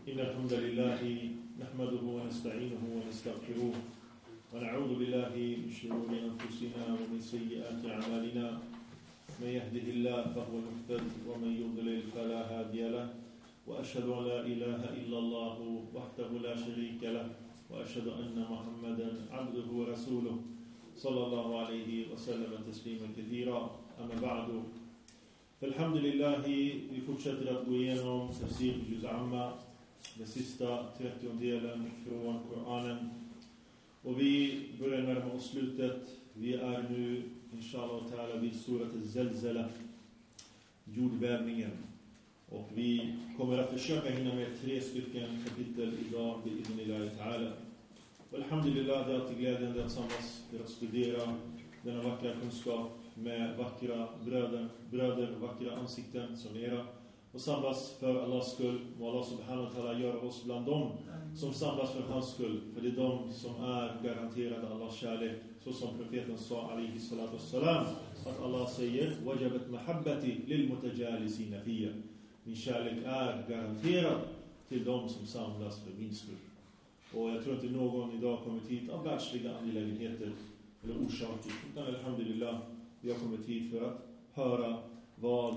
إن الحمد لله نحمده ونستعينه ونستغفره ونعوذ بالله من شرور أنفسنا ومن سيئات أعمالنا من يهده الله فهو المهتد ومن يضلل فلا هادي له وأشهد أن لا إله إلا الله وحده لا شريك له وأشهد أن محمدا عبده ورسوله صلى الله عليه وسلم تسليما كثيرا أما بعد فالحمد لله vi fortsätter att gå igenom tafsir Juz Amma, den sista 30-delen från Koranen. Och vi börjar närma oss slutet. Vi är nu, inshallah ta'ala, vid surat al-Zalzala, jordbävningen. Och vi kommer att försöka hinna med 3 kapitel idag vid idnillahi ta'ala. Och alhamdulillah, det är alltid glädjande att samlas för att studera denna vackra kunskap med vackra bröder och vackra ansikten som era. Och samlas för Allahs skull. Och Allah subhanahu wa ta'ala gör oss bland dem som samlas för hans skull. För det är de som är garanterade Allahs kärlek. Så som profeten sa, alaihi salatu wassalam, att Allah säger wajabat mahabbati lil mutajalisina fiyya. Min kärlek är garanterad till de som samlas för min skull. Och jag tror inte någon idag kommit hit av världsliga angelägenheter eller orsaker. Utan alhamdulillah, vi har kommit hit för att höra vad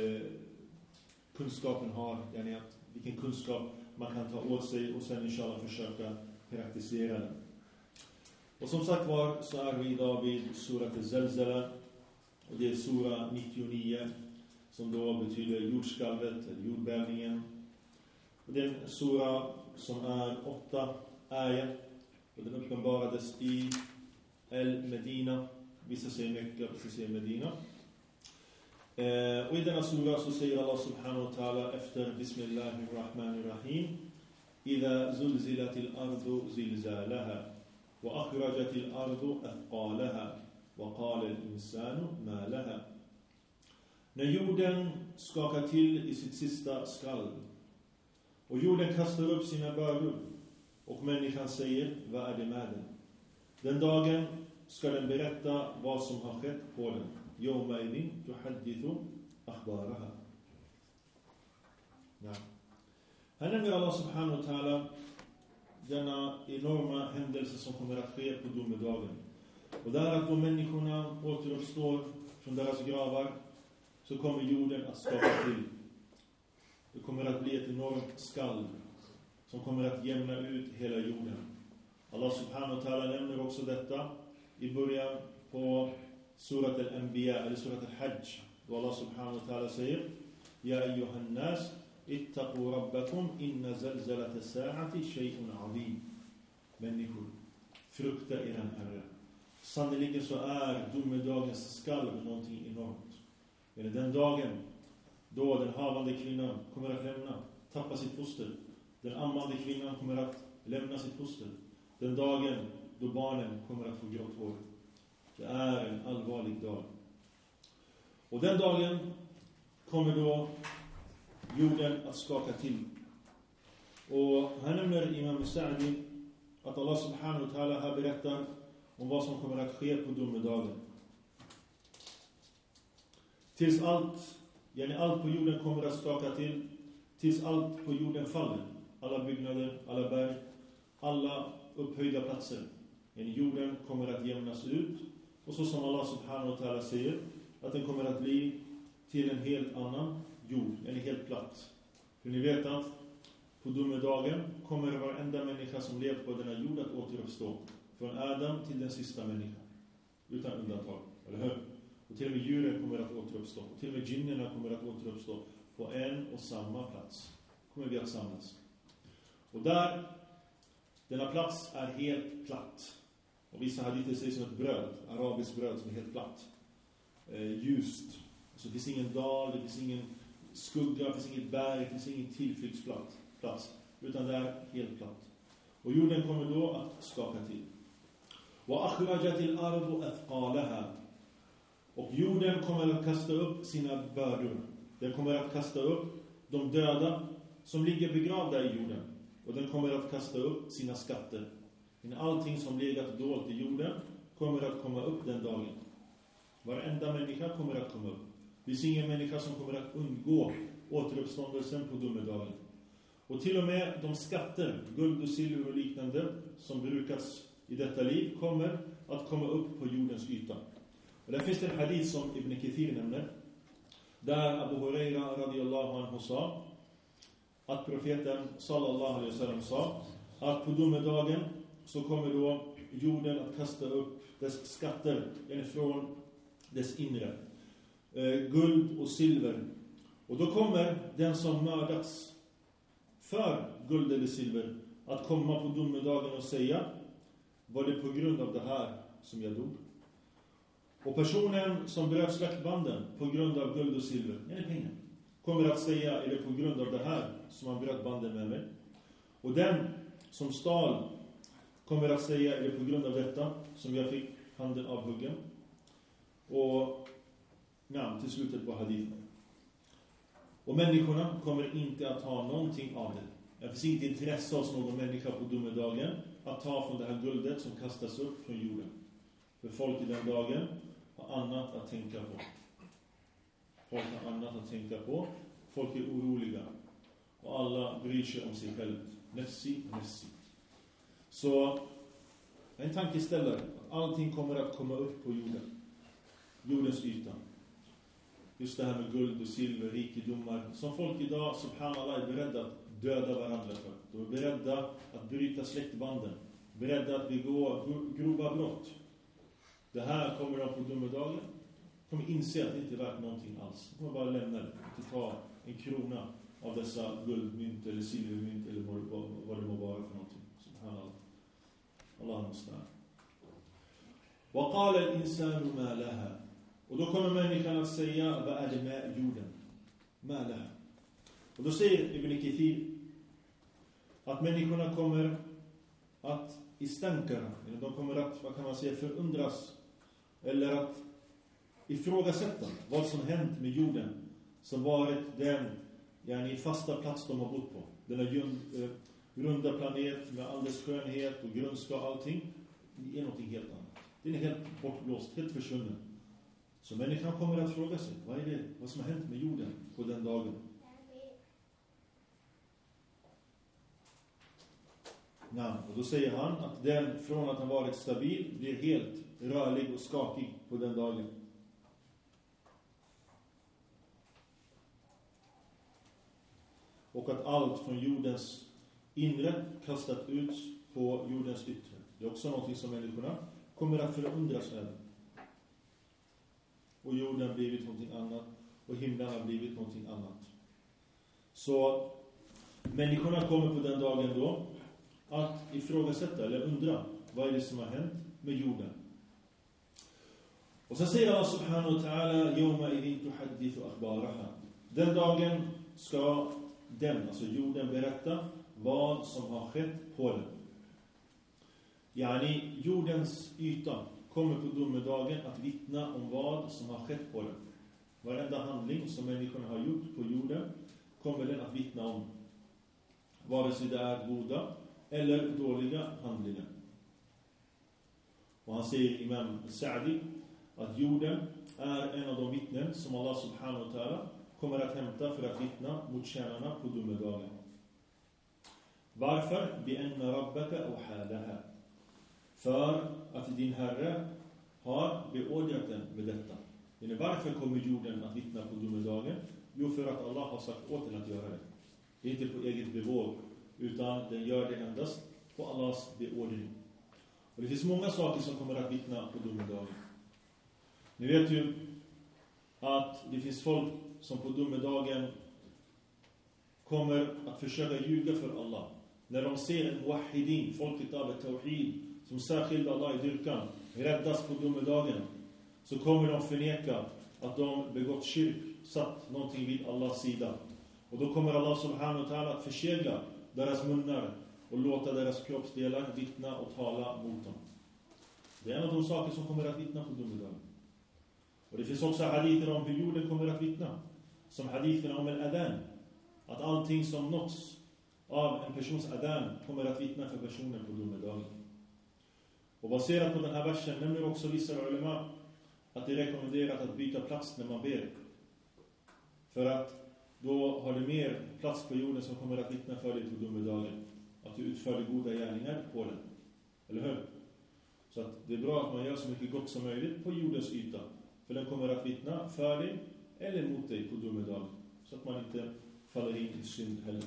kunskapen har. Yani att vilken kunskap man kan ta åt sig och sen inshallah försöka praktisera den. Och som sagt var så är vi idag vid surat al-Zalzala. Och det är sura 99 som då betyder jordskalvet eller jordbävningen. Och det är en sura som är 8 ayat. Och den uppenbarades i El-Medina. Vissa säger Mekka, vissa säger Medina. Och i denna sura så säger Allah subhanahu wa ta'ala efter Bismillahirrahmanirrahim: Idha zulzilatil ardu zilzalaha wa akhrajatil ardu athqalaha wa qala al-insanu ma laha. När jorden skakar till i sitt sista skall och jorden kastar upp sina bördor och människan säger, vad är det med den? Den dagen ska den berätta vad som har skett på den. Yawmaidin tuhaddithu akhbaraha. Ja. Här nämner Allah subhanahu wa ta'ala denna enorma händelse som kommer att ske på domedagen. Och där att då människorna återuppstår från deras gravar så kommer jorden att skaka till. Det kommer att bli ett enormt skall som kommer att jämna ut hela jorden. Allah subhanahu wa ta'ala nämner också detta i början på surat al-Anbiya eller surat al-Hajj. Då Allah subhanahu wa ta'ala säger: Ja ayyuhan nas ittaqu rabbakum inna zalzalata sa'ati shay'un 'azim. Människor, frukta eran Herre. Sannolikt så är domedagens skalv någonting enormt. Eller den dagen då den havande kvinnan kommer att tappa sitt foster. Den ammande kvinnan kommer att lämna sitt foster. Den dagen då barnen kommer att få grått hår. Det är en allvarlig dag. Och den dagen kommer då jorden att skaka till. Och här nämner Imam Sa'di att Allah subhanahu wa ta'ala här berättar om vad som kommer att ske på domedagen. Tills allt på jorden kommer att skaka till. Tills allt på jorden faller. Alla byggnader, alla berg, alla upphöjda platser. Jorden kommer att jämnas ut. Och så som Allah subhanahu wa ta'ala säger, att den kommer att bli till en helt annan jord, en helt platt. För ni vet att på domedagen kommer varenda människa som lever på denna jord att återuppstå. Från Adam till den sista människan. Utan undantag, eller hur? Och till och med djuren kommer att återuppstå. Och till och med djinnerna kommer att återuppstå på en och samma plats. Kommer vi att samlas. Och där, denna plats är helt platt. Och vissa hadither säger som ett bröd, arabiskt bröd som är helt platt. Ljust. Så det finns ingen dal, det finns ingen skugga, det finns inget berg, det finns ingen tillflyktsplats. Utan det är helt platt. Och jorden kommer då att skaka till. Wa akhrajatil ardu athqalaha. Och jorden kommer att kasta upp sina bördor. Den kommer att kasta upp de döda som ligger begravda i jorden. Och den kommer att kasta upp sina skatter. Men allting som legat dolt i jorden kommer att komma upp den dagen. Varenda människa kommer att komma upp. Det finns ingen människa som kommer att undgå återuppståndelsen på domedagen. Och till och med de skatter, guld och silver och liknande, som brukas i detta liv kommer att komma upp på jordens yta. Och där finns det en hadith som Ibn Kathir nämner, där Abu Huraira radiyallahu anhu sa att profeten sallallahu alaihi wasallam sa att på domedagen så kommer då jorden att kasta upp dess skatter från dess inre, guld och silver. Och då kommer den som mördats för guld eller silver att komma på domedagen och säga: var det på grund av det här som jag dog? Och personen som bröt släktbanden på grund av guld och silver, eller pengar, kommer att säga: är det på grund av det här som han bröt banden med mig? Och den som stal kommer att säga: är det på grund av detta som jag fick handen avhuggen? Och till slutet på hadithen. Och människorna kommer inte att ha någonting av det. Det finns inget intresse hos någon människa på domedagen att ta från det här guldet som kastas upp från jorden. För folk i den dagen har annat att tänka på. Folk är oroliga. Och alla bryr sig om sig själv. Nefsi. Så en tankeställare att allting kommer att komma upp på jorden. Jordens yta. Just det här med guld och silver, rikedomar. Som folk idag, subhanallah, är beredda att döda varandra för. De är beredda att bryta släktbanden. Beredda att begå grova brott. Det här kommer de på domedagen. Kommer inse att det inte är värt någonting alls. De kommer bara lämna det. Inte ta en krona av dessa guldmynt eller silvermynt eller vad det må vara för någonting. Subhanallah. Allah musta'an. Wa qala al-insanu ma laha. Och då kommer människan att säga: vad är det med jorden? Ma laha. Och då säger Ibn Kathir att människorna kommer att istankara, de kommer att, vad kan man säga, förundras eller att ifrågasätta vad som hänt med jorden, som varit den fasta plats de har bott på. Denna runda planet med all dess skönhet och grönska och allting, det är någonting helt annat. Den är helt bortblåst, helt försvunnen. Så människan kommer att fråga sig: vad är det, vad som har hänt med jorden på den dagen? Och då säger han att den från att han varit stabil blir helt rörlig och skakig på den dagen. Och att allt från jordens inre kastat ut på jordens yttre. Det är också något som människorna kommer att förundras över. Och jorden har blivit någonting annat. Och himlen har blivit någonting annat. Så människorna kommer på den dagen då att ifrågasätta eller undra: vad är det som har hänt med jorden? Och så säger Allah subhanahu wa ta'ala: yawma idhin tuhaddithu akhbaraha. Den dagen ska den, alltså jorden, berätta vad som har skett på den. Jordens yta kommer på domedagen att vittna om vad som har skett på den. Varenda handling som människorna har gjort på jorden kommer den att vittna om. Vare sig det är goda eller dåliga handlingar. Och han säger, Imam Sa'di, att jorden är en av de vittnen som Allah subhanahu wa ta'ala kommer att hämta för att vittna mot tjänarna på domedagen. Varför? Bi'anna rabbaka awhalaha. För att din Herre har beordrat den med detta. Men varför kommer jorden att vittna på domedagen? Jo, för att Allah har sagt åt den att göra det. Det är inte på eget bevåg, utan den gör det endast på Allahs beordring. Och det finns många saker som kommer att vittna på domedagen. Ni vet ju att det finns folk som på domedagen kommer att försöka ljuga för Allah. När de ser en muwahhidin, folket av ett tawhid, som särskilt Allah i dyrkan, räddas på domedagen, så kommer de förneka att de begått kyrk, satt någonting vid Allahs sida. Och då kommer Allah subhanahu wa ta'ala att försegla deras munnar och låta deras kroppsdelar vittna och tala mot dem. Det är en av de saker som kommer att vittna på domedagen. Och det finns också hadither om hur jorden kommer att vittna. Som haditherna om en adhan. Att allting som nåtts av en persons adhan kommer att vittna för personen på domedagen. Och baserat på den här versen nämner också vissa ulema att det är rekommenderat att byta plats när man ber. För att då har du mer plats på jorden som kommer att vittna för dig på domedagen. Att du utför goda gärningar på den. Eller hur? Så att det är bra att man gör så mycket gott som möjligt på jordens yta. För den kommer att vittna för dig eller mot dig på domedagen. Så att man inte faller in i synd heller.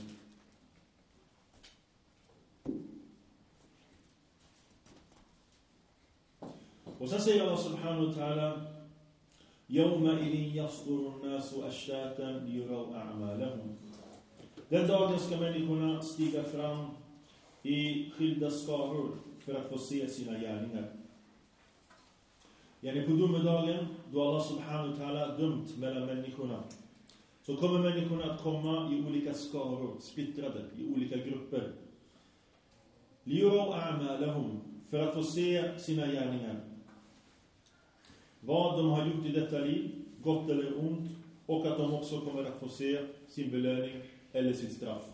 Och sen säger Allah subhanahu wa ta'ala: Yawma idin yasduru an-nasu ashtatan liyuraw a'malahum. Den dagen ska människorna stiga fram i skilda skaror för att få se sina gärningar. På domedagen, då Allah subhanahu wa ta'ala dömt mellan människorna, så kommer människorna att komma i olika skaror, splittrade i olika grupper. Liyuraw a'malahum, för att få se sina gärningar. Vad de har gjort i detta liv, gott eller ont, och att de också kommer att få se sin belöning eller sitt straff.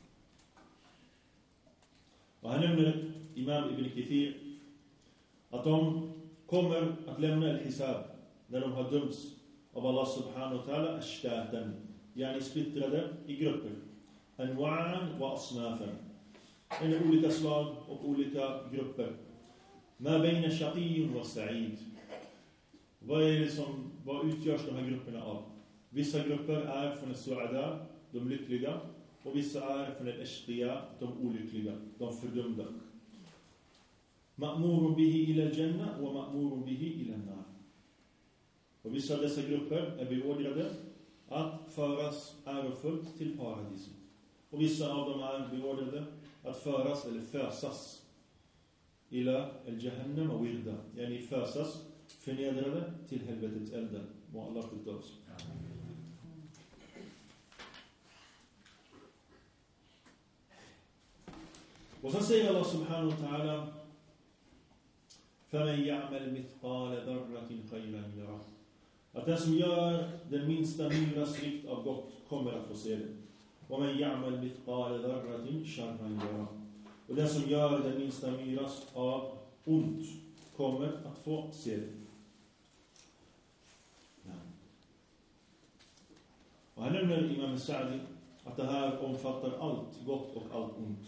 Och här nämner Imam Ibn Kathir att de kommer att lämna al-hisab när de har dömts av Allah subhanahu wa ta'ala ashtatan, yani splittrade i grupper. Anwa'an wa asnafan. Olika slag och olika grupper. Ma bayna shaqiyyun wa sa'id. Vad utgörs de här grupperna av? Vissa grupper är från al-su'ada, de lyckliga, och vissa är från al-ashqiya, de olyckliga, de fördömda. Ma'murun bihi ila al-jannah wa ma'murun bihi ila an-nar. Och vissa av dessa grupper är beordrade att föras ärofullt till paradiset. Och vissa av dem är beordrade att föras eller fösas ila al-jahannam och wirda, yani fösas förnedrade till helvetets elden. Må Allah skydda oss. Och så säger Allah subhanahu wa ta'ala: فَمَنْ يَعْمَلْ مِثْقَالَ ذَرَّةٍ خَيْرًا يَرَهُ. Att den som gör den minsta myras rikt av gott kommer att få se det. وَمَنْ يَعْمَلْ مِثْقَالَ ذَرَّةٍ شَرًّا يَرَهُ. Och den som gör den minsta myras av ont kommer att få se det. Och här nämner Imam Sa'di att det här omfattar allt gott och allt ont.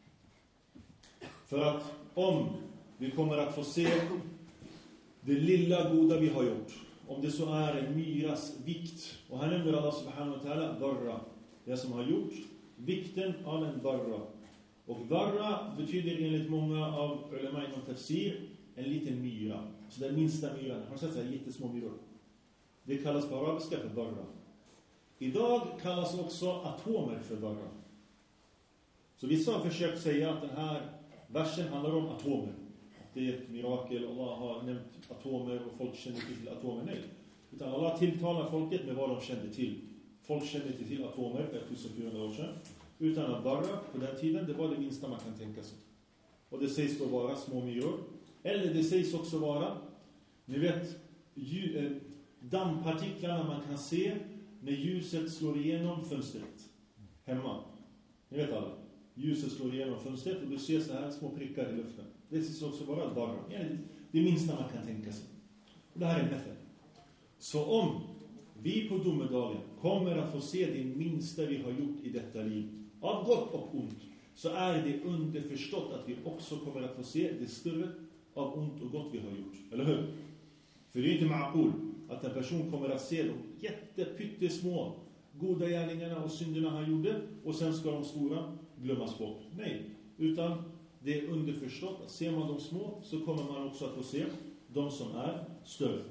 För att om vi kommer att få se det lilla goda vi har gjort, om det så är en myras vikt, och här nämner Allah subhanahu wa ta'ala dharra, det som har gjort, vikten av en dharra. Och dharra betyder enligt många av ulama inom tafsir en liten myra. Så den minsta myran, har du sett så här jättesmå myror? Det kallas på arabiska för dharra. Idag kallas också atomer för dharra. Så vissa har försökt säga att den här versen handlar om atomer. Det är ett mirakel, Allah har nämnt atomer och folk känner till atomer. Nej, utan Allah tilltalar folket med vad de kände till. Folk kände inte till atomer 1400 år sedan. Utan att dharra på den tiden, det var det minsta man kan tänka sig. Och det sägs då vara små myror. Eller det sägs också vara, ni vet, dammpartiklarna man kan se när ljuset slår igenom fönstret hemma. Ni vet alla. Ljuset slår igenom fönstret och du ser så här små prickar i luften. Det ser också vara dharra. Det minsta man kan tänka sig. Och det här är en method. Så om vi på domedagen kommer att få se det minsta vi har gjort i detta liv, av gott och ont, så är det underförstått att vi också kommer att få se det större av ont och gott vi har gjort. Eller hur? För det är inte ma'qul att en person kommer att se de jättepyttesmå goda gärningarna och synderna han gjorde och sen ska de stora glömmas bort. Nej, utan det är underförstått att ser man de små så kommer man också att få se de som är större.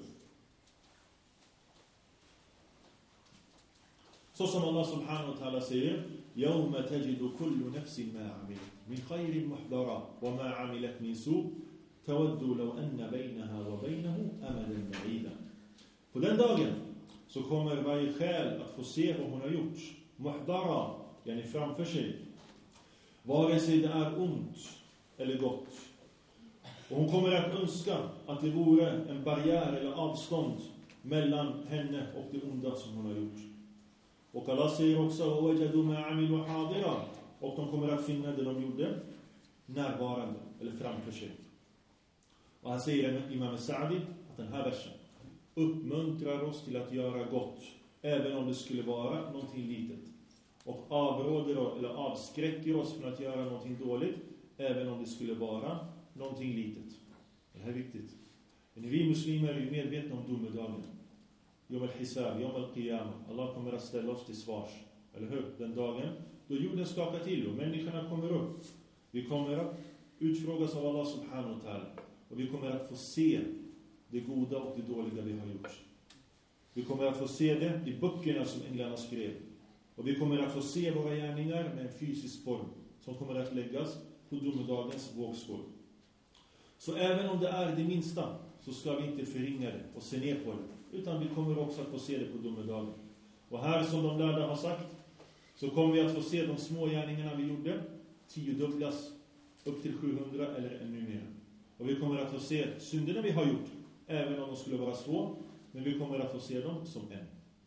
Så som Allah subhanahu wa ta'ala säger: يَوْمَ تَجِدُ كُلُّ نَفْسٍ مَا عَمِلَتْ مِنْ خَيْرٍ مُحْضَرًا وَمَا عَمِلَتْ مِنْ سُوءٍ تَوَدُّ لَوْ أَنَّ بَيْنَهَا وَبَيْنَهُ أَمَدًا بَعِيدًا. På den dagen så kommer varje själ att få se vad hon har gjort. Muhdara, yani framför sig. Vare sig det är ont eller gott. Och hon kommer att önska att det vore en barriär eller avstånd mellan henne och det onda som hon har gjort. Och Allah säger också: وَوَجَدُوا مَا عَمِلُوا حَاضِرًا. Och de kommer att finna det de gjorde närvarande eller framför sig. Och här säger Imam Sa'di att den här versen uppmuntrar oss till att göra gott även om det skulle vara någonting litet. Och avråder eller avskräcker oss från att göra någonting dåligt, även om det skulle vara någonting litet. Det här är viktigt. Vi muslimer är ju medvetna om domedagen. Yom al-Hisab, Yom al-Qiyamah. Allah kommer att ställa oss till svars. Eller hur? Den dagen då jorden skakar till och människorna kommer upp. Vi kommer att utfrågas av Allah subhanahu wa ta'ala. Och vi kommer att få se det goda och det dåliga vi har gjort. Vi kommer att få se det i böckerna som änglarna skrev. Och vi kommer att få se våra gärningar med en fysisk form som kommer att läggas på domedagens vågskål. Så även om det är det minsta så ska vi inte förringa det och se ner på det. Utan vi kommer också att få se det på domedagen. Och här som de lärda har sagt så kommer vi att få se de små gärningarna vi gjorde 10-dubblas upp till 700 eller ännu mer. Och vi kommer att få se synderna vi har gjort, även om de skulle vara små, men vi kommer att få se dem som en.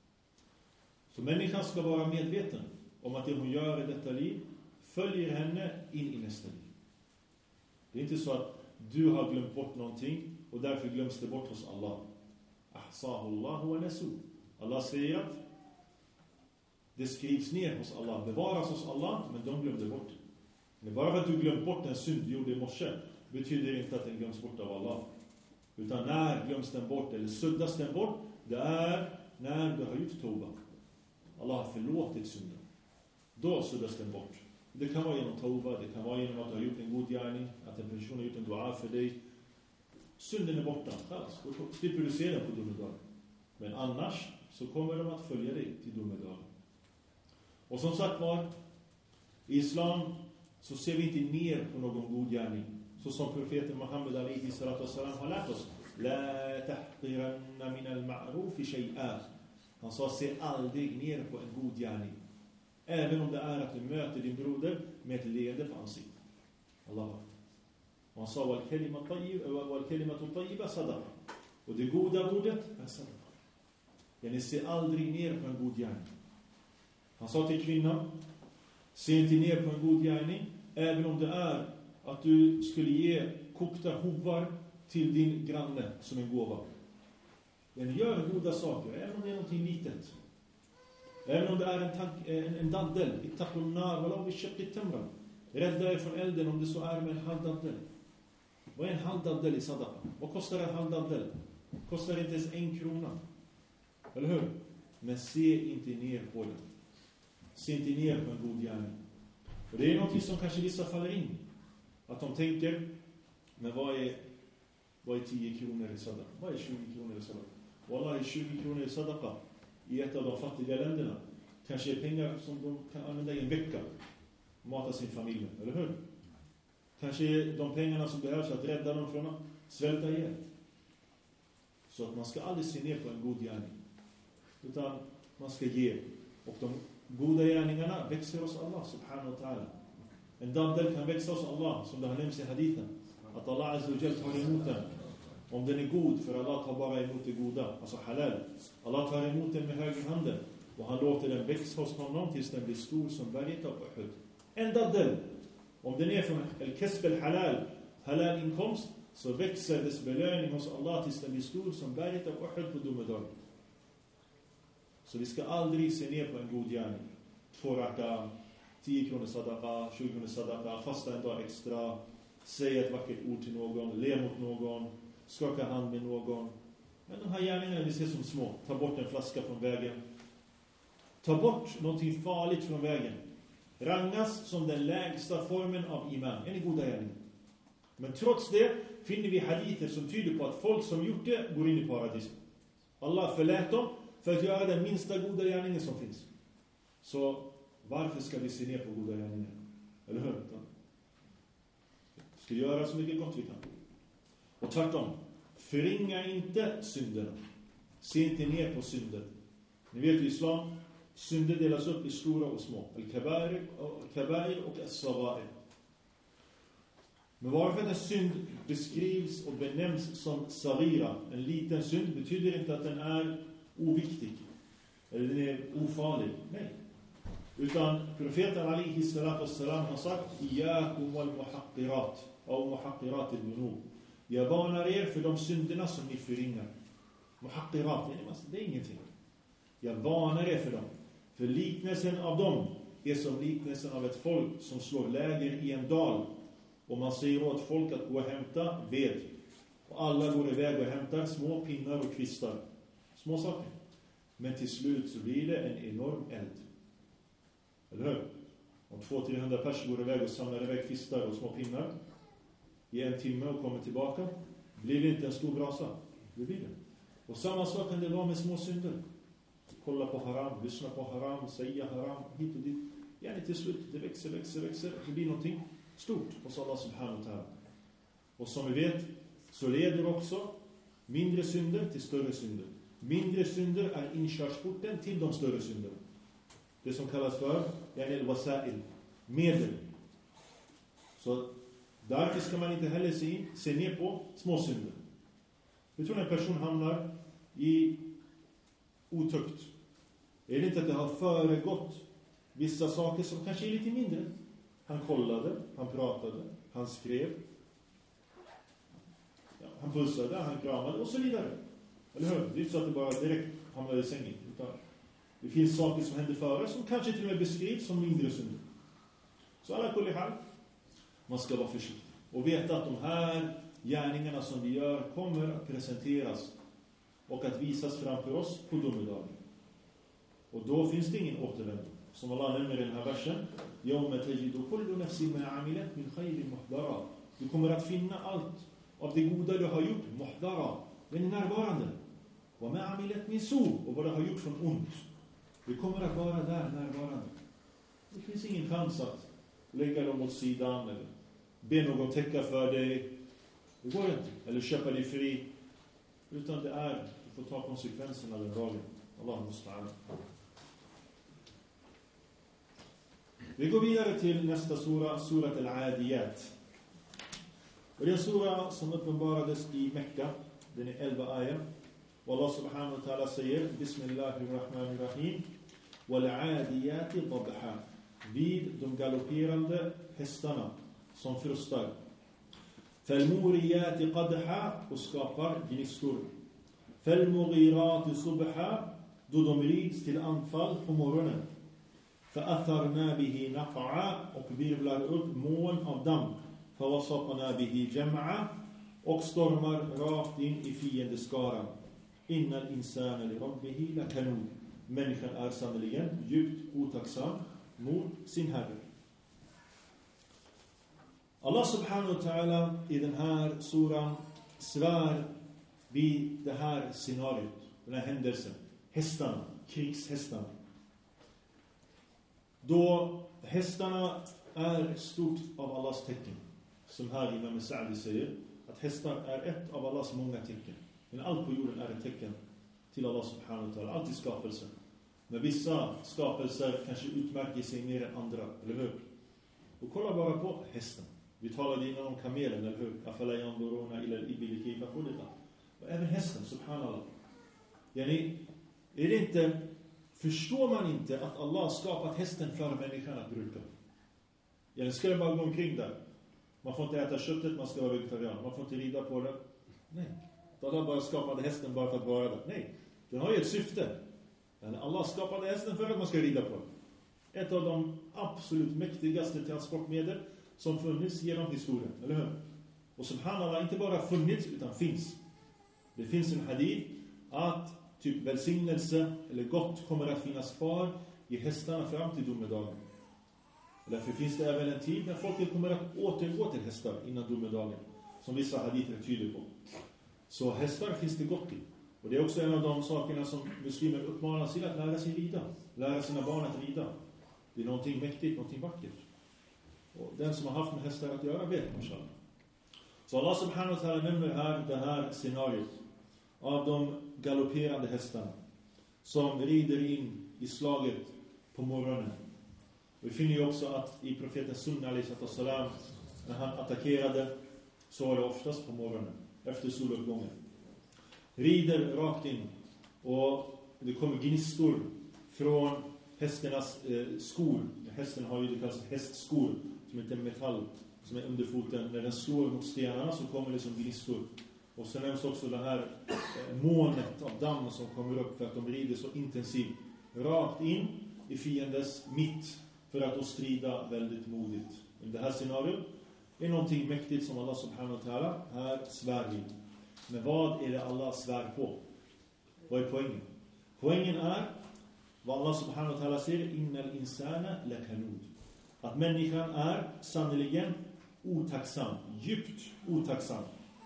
Så människan ska vara medveten om att det hon gör i detta liv följer henne in i nästa liv. Det är inte så att du har glömt bort någonting och därför glöms det bort hos Allah. Ahsahullahu wa nasu. Allah säger att det skrivs ner hos Allah, bevaras hos Allah, men de glömde bort det. Men bara för att du glömt bort en synd du gjorde i morse betyder inte att den glöms bort av Allah. Utan när glöms den bort eller suddas den bort, det är när du har gjort tauba. Allah har förlåtit synden. Då suddas den bort. Det kan vara genom tauba, det kan vara genom att du har gjort en god gärning, att en person har gjort en dua för dig. Synden är borta, då slipper du se den på domedagen. Men annars så kommer de att följa dig till domedagen. Och som sagt var, i islam så ser vi inte ner på någon god gärning. Så som profeten Muhammed alayhi salatu wassalam har lärt oss. La tahqiranna min al-ma'ruf shay'a. Han sa, se aldrig ner på en god gärning. Även om det är att du möter din broder med ett leende på ansiktet. Allah. Och han sa, wal kalimatu tayyiba sadaqa. Och det goda ordet är sadaqa. Ni ser aldrig ner på en god gärning. Han sa till kvinnan, se inte ner på en god gärning, även om det är att du skulle ge kokta hovar till din granne som en gåva. Men gör goda saker, även om det är någonting litet. Även om det är en daddel, ittaqunnar, walau bishaqqi tamra. Rädda er från elden om det så är med en halv daddel. Vad är en halv daddel i sadaqa? Vad kostar en halv daddel? Kostar inte ens 1 krona. Eller hur? Men se inte ner på det. Se inte ner på en god gärning. Och det är något som kanske vissa faller in. Att de tänker, men vad är 10 kronor i sadaqa? Vad är 20 kronor i sadaqa? Wallah, är 20 kronor i sadaqa i ett av de fattiga länderna kanske är pengar som de kan använda i en vecka. Mata sin familj, eller hur? Kanske är de pengarna som behövs att rädda dem från att svälta ihjäl. Så att man ska aldrig se ner på en god gärning. Utan man ska ge. Och de goda gärningarna växer hos Allah subhanahu wa ta'ala. En daddel kan växa hos Allah, som det har nämnts i hadithen. Att Allah azza wa jalla tar emot den. Om den är god, för Allah tar bara emot det goda, alltså halal. Allah tar emot den med högerhanden. Och han låter den växa hos honom tills den blir stor som berget av Uhud. En daddel, om den är från al-kasb halal inkomst, så växer dess belöning hos Allah tills den blir stor som berget av Uhud på domedagen. Så vi ska aldrig se ner på en god gärning. 2 raka, 10 kronor sadaqa, 20 kronor sadaqa, fasta en dag extra, säga ett vackert ord till någon, le mot någon, skaka hand med någon. Men de här gärningarna vi ser som små. Ta bort en flaska från vägen. Ta bort någonting farligt från vägen. Rangas som den lägsta formen av iman. En goda gärning. Men trots det finner vi hadither som tyder på att folk som gjort det går in i paradiset. Allah förlät dem för att göra den minsta goda gärningen som finns. Så varför ska vi se ner på goda gärningar? Eller hur? Vi ska göra så mycket gott vi kan. Och tvärtom, förringa inte synderna. Se inte ner på synder. Ni vet i islam, synder delas upp i stora och små. Al-kabair och as-sagair. Men varför en synd beskrivs och benämns som sagira, en liten synd, betyder inte att den är oviktig. Eller den är ofarlig. Nej. Utan profeten alayhi salatu wassalam har sagt Iyakum wal muhaqqirat och muhaqqirat al-dunub. Jag varnar er för de synderna som ni förringar. Muhaqqirat, det är ingenting. Jag varnar er för dem. För liknelsen av dem är som liknelsen av ett folk som slår läger i en dal. Och man säger åt folk att gå och hämta ved. Och alla går iväg och hämtar små pinnar och kvistar. Små saker. Men till slut så blir det en enorm eld. Eller hur? Om 200-300 personer går iväg och samlar iväg kvistar och små pinnar i en timme och kommer tillbaka, blir det inte en stor brasa. Det blir det. Och samma sak kan det vara med små synder. Kolla på haram, lyssna på haram, säga haram, hit och dit. Gärna till slut, det växer. Det blir någonting stort hos Allah subhanahu wa ta'ala. Och som vi vet så leder också mindre synder till större synder. Mindre synder är inkörsporten till de större synderna. Det som kallas för al-wasail, medel. Så därför ska man inte heller se ner på små synder. Vi tror en person hamnar i otukt. Är det inte att det har föregått vissa saker som kanske är lite mindre? Han kollade, han pratade, han skrev, han pussade, han kramade och så vidare. Eller hur? Det är inte så att det bara direkt hamnade i sängen. Utan det finns saker som händer före som kanske till och med beskrivs som mindre synder. Så alla kullihal, man ska vara försiktig. Och veta att de här gärningarna som vi gör kommer att presenteras och att visas framför oss på domedagen. Och då finns det ingen återvändo. Som Allah nämner i den här versen: يَوْمَ تَجِدُ كُلُّ نَفْسٍ مَا عَمِلَتْ مِنْ خَيْرٍ مُحْضَرًا. Du kommer att finna allt av det goda du har gjort, muhdara, den är närvarande. وَمَا عَمِلَتْ مِنْ سُوء, och vad du har gjort från ont. Du kommer att vara där närvarande. Det finns ingen chans att lägga dem åt sidan eller be någon täcka för dig. Det går inte. Eller köpa dig fri. Utan det är, du får ta konsekvenserna av den dagen. Allah musta'an. Vi går vidare till nästa sura, surat al-Adiyat. Och det är en sura som uppenbarades i Mekka. Den är 11 ayah. Och Allah subhanahu wa ta'ala säger: Bismillahirrahmanirrahim. Wal-Adiyati dabha. Vid de galopperande hästarna som frustar. Fal-Muriyati qadha, och skapar gnistor. Fal-Mughirati subha, då de rids till anfall på morgonen. فَأَثَرْنَا بِهِ نَقْعَا, och virvlar upp moln av damm. فَوَسَطْنَا بِهِ جَمْعَا, och stormar rakt in i fiendeskaran. إِنَّ الْإِنسَانَ لِرَبِّهِ لَكَنُودٍ. Människan är sannoliken djupt otacksam mot sin Herre. Allah subhanahu wa ta'ala i den här suran svär vid det här scenariot, den här händelsen. Hästarna, krigshästarna. Då hästarna är stort av Allahs tecken. Som här Imam Sa'di säger, att hästar är ett av Allahs många tecken. Men allt på jorden är ett tecken till Allah subhanahu wa ta'ala. Allt i skapelsen. Men vissa skapelser kanske utmärker sig mer än andra, eller hur? Och kolla bara på hästen. Vi talade innan om kamelen, eller hur? Afala yanzuruna ila al-ibili kayfa khuliqat. Och även hästen, subhanallah. Yani, är det inte, förstår man inte att Allah har skapat hästen för människan att bruka? Yani, ska det bara gå omkring där? Man får inte äta köttet, man ska vara vegetarian. Man får inte rida på det. Nej. Allah bara skapade hästen bara för att vara där. Nej, den har ju ett syfte. Allah skapade hästen för att man ska rida på den. Ett av de absolut mäktigaste transportmedel som funnits genom historien, eller hur? Och subhanallah, inte bara funnits utan finns. Det finns en hadith att typ välsignelse eller gott kommer att finnas kvar i hästarna fram till domedagen. Därför finns det även en tid när folket kommer att återgå till hästar innan domedagen, som vissa hadither tyder på. Så hästar finns det gott i. Och det är också en av de sakerna som muslimer uppmanas till, att lära sig rida. Lära sina barn att rida. Det är någonting mäktigt, någonting vackert. Och den som har haft med hästar att göra vet, inshallah. Så Allah subhanahu wa ta'ala nämner här det här scenariot av de galopperande hästarna som rider in i slaget på morgonen. Och vi finner ju också att i profeten Sunna alayhi salam, när han attackerade, så var det oftast på morgonen efter soluppgången. Rider rakt in och det kommer gnistor från hästarnas skor. Hästen har ju det kallas hästskor, som inte är metall, som är under foten. När den slår mot stenarna så kommer det som gnistor. Och sen nämns också det här molnet av damm som kommer upp för att de rider så intensivt rakt in i fiendens mitt för att då strida väldigt modigt. I det här scenariot är någonting mäktigt som Allah subhanahu wa ta'ala här svär vid. Men vad är det Allah svär på? Vad är poängen? Poängen är vad Allah subhanahu wa ta'ala säger: innal insana lakanud. Att människan är sannoliken otacksam, djupt otacksam.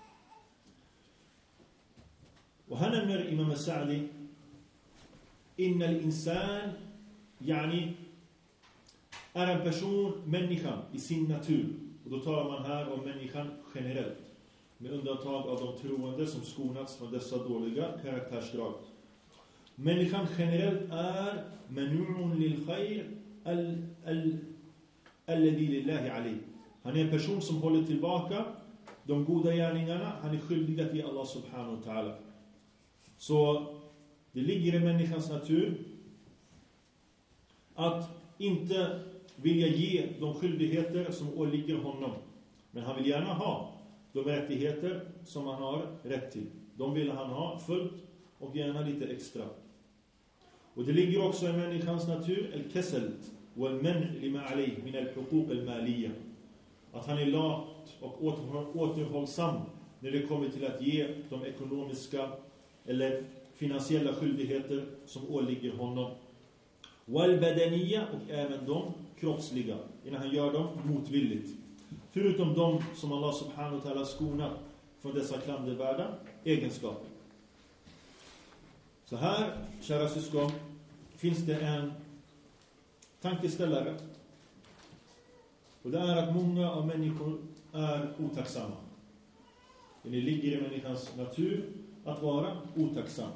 Och här nämner Imam Sa'di innal insan yani är en person, människan i sin natur. Och då talar man här om människan generellt, med undantag av de troende som skonats från dessa dåliga karaktärsdrag. Människan generellt är manu'un lil khair alladhi lillahi alayh. Han är en person som håller tillbaka de goda gärningarna. Han är skyldig att ge Allah subhanahu wa ta'ala. Så det ligger i människans natur att inte vilja ge de skyldigheter som åligger honom. Men han vill gärna ha de rättigheter som han har rätt till. De vill han ha fullt och gärna lite extra. Och det ligger också i människans natur al-kasal wal-man' lima alayh min al-huquq al-maliyya. Att han är lat och återhållsam när det kommer till att ge de ekonomiska eller finansiella skyldigheter som åligger honom. Wal-badaniyya, och även de kroppsliga, innan han gör dem motvilligt. Förutom de som Allah subhanahu wa ta'ala skonat från dessa klandervärda egenskaper. Så här, kära syskon, finns det en tankeställare. Och det är att många av människor är otacksamma. Det ligger i människans natur att vara otacksam.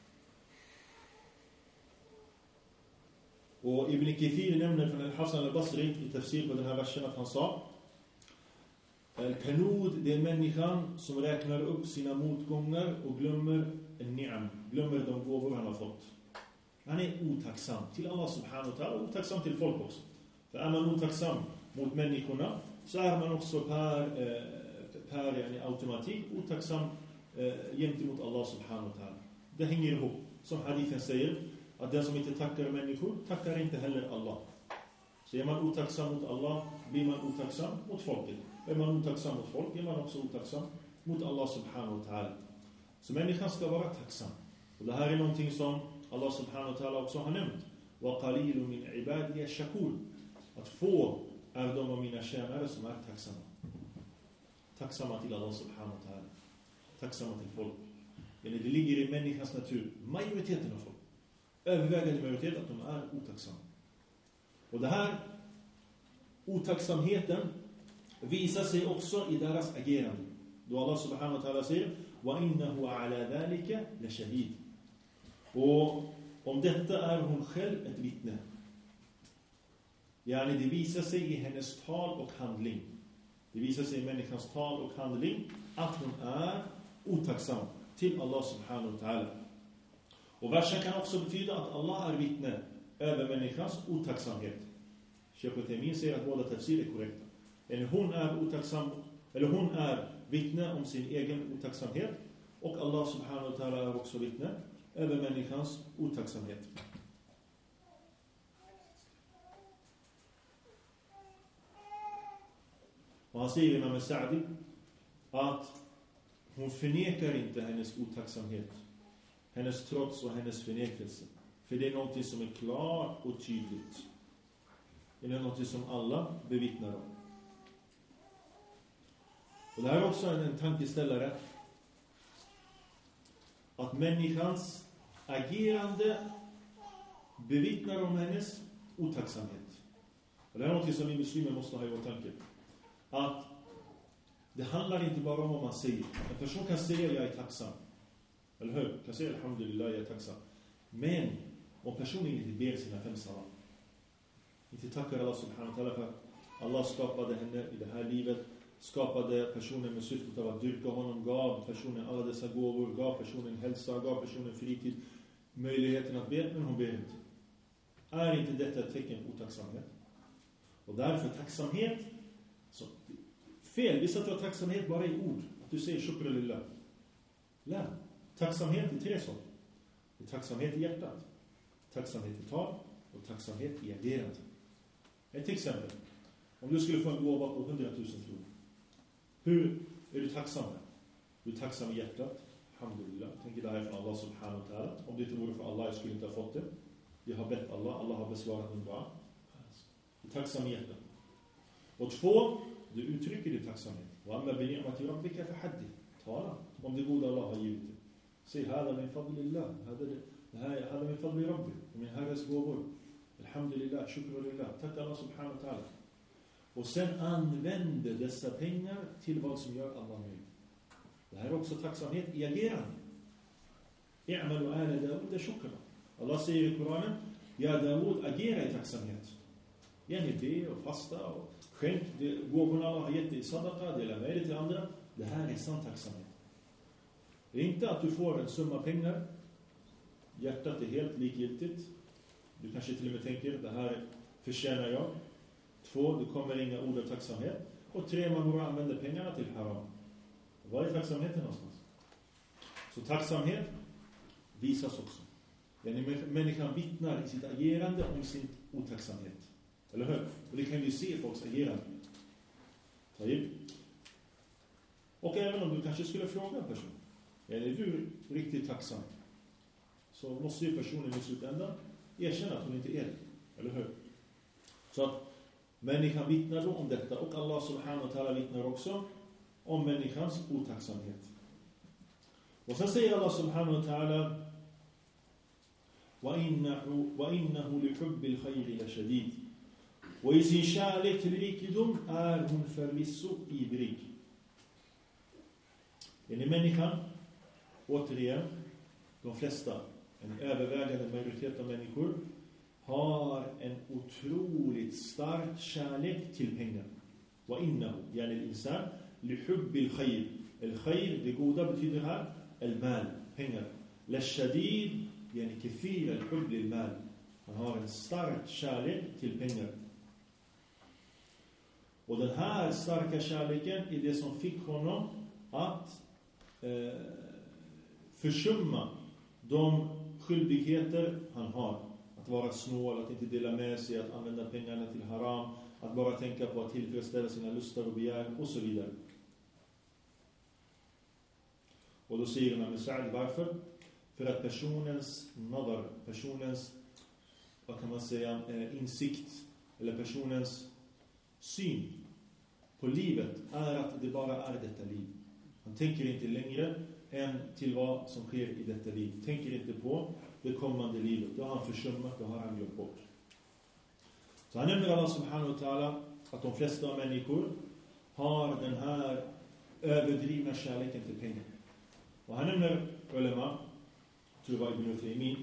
Och Ibn Kathir nämner från Al-Hasan al-Basri i tafsir på den här versen att han sa: Al-Kanud, det är människan som räknar upp sina motgångar och glömmer en-ni'am, glömmer de gåvor han har fått. Han är otacksam till Allah subhanahu wa ta'ala och otacksam till folk också. För är man otacksam mot människorna så är man också per automatik otacksam gentemot Allah subhanahu wa ta'ala. Det hänger ihop. Som hadithen säger, att den som inte tackar människor tackar inte heller Allah. Så är man otacksam mot Allah blir man otacksam mot folket. Är man otacksam mot folk är man också otacksam mot Allah subhanahu wa ta'ala. Så människan ska vara tacksam. Och det här är någonting som Allah subhanahu wa ta'ala också har nämnt. Wa qalilun min ibadiya shakur. Att få är de av mina tjänare som är tacksamma. Tacksamma till Allah subhanahu wa ta'ala. Tacksamma till folk. Men det ligger i människans natur. Majoriteten av folk, övervägande majoritet, att de är otacksamma. Och det här otacksamheten visar sig också i deras agerande. Då Allah subhanahu wa ta'ala säger: wa innahu ala dhalika la shahid. Och om detta är hon själv ett vittne. Yani det visar sig i hennes tal och handling. Det visar sig i människans tal och handling att hon är otacksam till Allah subhanahu wa ta'ala. Och versen kan också betyda att Allah är vittne över människans otacksamhet. Sheikh Uthaymeen säger att båda tafsir är korrekta. Eller hon är otacksam, eller hon är vittne om sin egen otacksamhet, och Allah subhanahu wa ta'ala är också vittne över människans otacksamhet. Och han säger Imam Sa'di att hon förnekar inte hennes otacksamhet, hennes trots och hennes förnekelse. För det är något som är klart och tydligt. Det är något som alla bevittnar om. Och det här är också en tankeställare. Att människans agerande bevittnar om hennes otacksamhet. Och det är något som vi muslimer måste ha i vår tanke. Att det handlar inte bara om vad man säger. En person kan säga jag är tacksam. Eller hur? Kan säga alhamdulillah jag är tacksam. Men om personen inte ber sina 5 salat, inte tackar Allah subhanahu wa ta'ala för att Allah skapade henne i det här livet, skapade personen med syftet av att dyrka honom, gav personen alla dessa gåvor, gav personen hälsa, gav personen fritid, möjligheten att be, men hon ber inte. Är inte detta ett tecken på otacksamhet? Och därför tacksamhet, så fel, vissa tror tacksamhet bara i ord. Att du säger shukra lillah. Lär. Tacksamhet är 3 saker. Det är tacksamhet i hjärtat, tacksamhet i tal och tacksamhet i agerandet. Ett exempel. Om du skulle få en gåva på 100 000 kronor. Hur är du tacksam? Du är tacksam i hjärtat. Alhamdulillah. Tänker det här från Allah subhanahu wa ta'ala. Om det inte vore för Allah, jag skulle inte ha fått det. Jag har bett Allah. Allah har besvarat min bra. Du är tacksam i hjärtat. Och 2, du uttrycker din tacksamhet. Och amma bi ni'mati rabbika fahaddith. Tala om det goda Allah har givit dig. Säg, hada min fadlillah. Hada min fadli rabbi. Och min herres gåvor. Alhamdulillah, shukrulillah. Tack Allah subhanahu wa ta'ala. Och sen använder dessa pengar till vad som gör Allah nöjd. Det här är också tacksamhet i agerande. I'malu ala Dawud shukra. Allah säger i Koranen, ja Dawud, agera i tacksamhet. Yani be och fasta och skänk gåvorna Allah har gett dig i sadaqa, dela med dig till andra. Det här är sann tacksamhet. Det är inte att du får en summa pengar. Hjärtat är helt likgiltigt. Du kanske till och med tänker, det här förtjänar jag. 2, det kommer inga ord av tacksamhet. Och 3, man går och använder pengarna till haram. Var är tacksamheten någonstans? Så tacksamhet visas också. Människan vittnar i sitt agerande om sin otacksamhet. Eller hur? Och det kan vi se i folks agerande. Och även om du kanske skulle fråga en person, är du riktigt tacksam? Så måste ju personen i slutändan erkänna att hon inte är det. Eller hur? Så att människan vittnar då om detta. Och Allah subhanahu wa ta'ala vittnar också om människans otacksamhet. Och sen säger Allah subhanahu wa ta'ala وَإِنَّهُ لِحُبِّ الْخَيْرِ لَشَدِيد. Och i sin kärlek till rikedom är hon förvisso ivrig. En människan, återigen, de flesta, en övervägande majoritet av människor har en otroligt stark kärlek till pengar. وَإِنَّهُ يعني الإنسان لحب الخير. الخير det goda betyder här المال, pengar. للشديد يعني كثير الحب للمال. Han har en stark kärlek till pengar. Och den här starka kärleken är det som fick honom att försumma de skyldigheter han har. Att vara snål, att inte dela med sig, att använda pengarna till haram, att bara tänka på att tillfredsställa sina lustar och begär och så vidare. Och då säger man med Sa'd varför? För att personens nadar, personens, vad kan man säga, insikt eller personens syn på livet är att det bara är detta liv. Han tänker inte längre än till vad som sker i detta liv. Tänker inte på det kommande livet. Då har han försummat, då har han glömt bort. Så han nämner Allah subhanahu wa ta'ala att de flesta människor har den här överdrivna kärleken till pengar. Och han nämner ulema, tror jag var Ibn Uthaymin,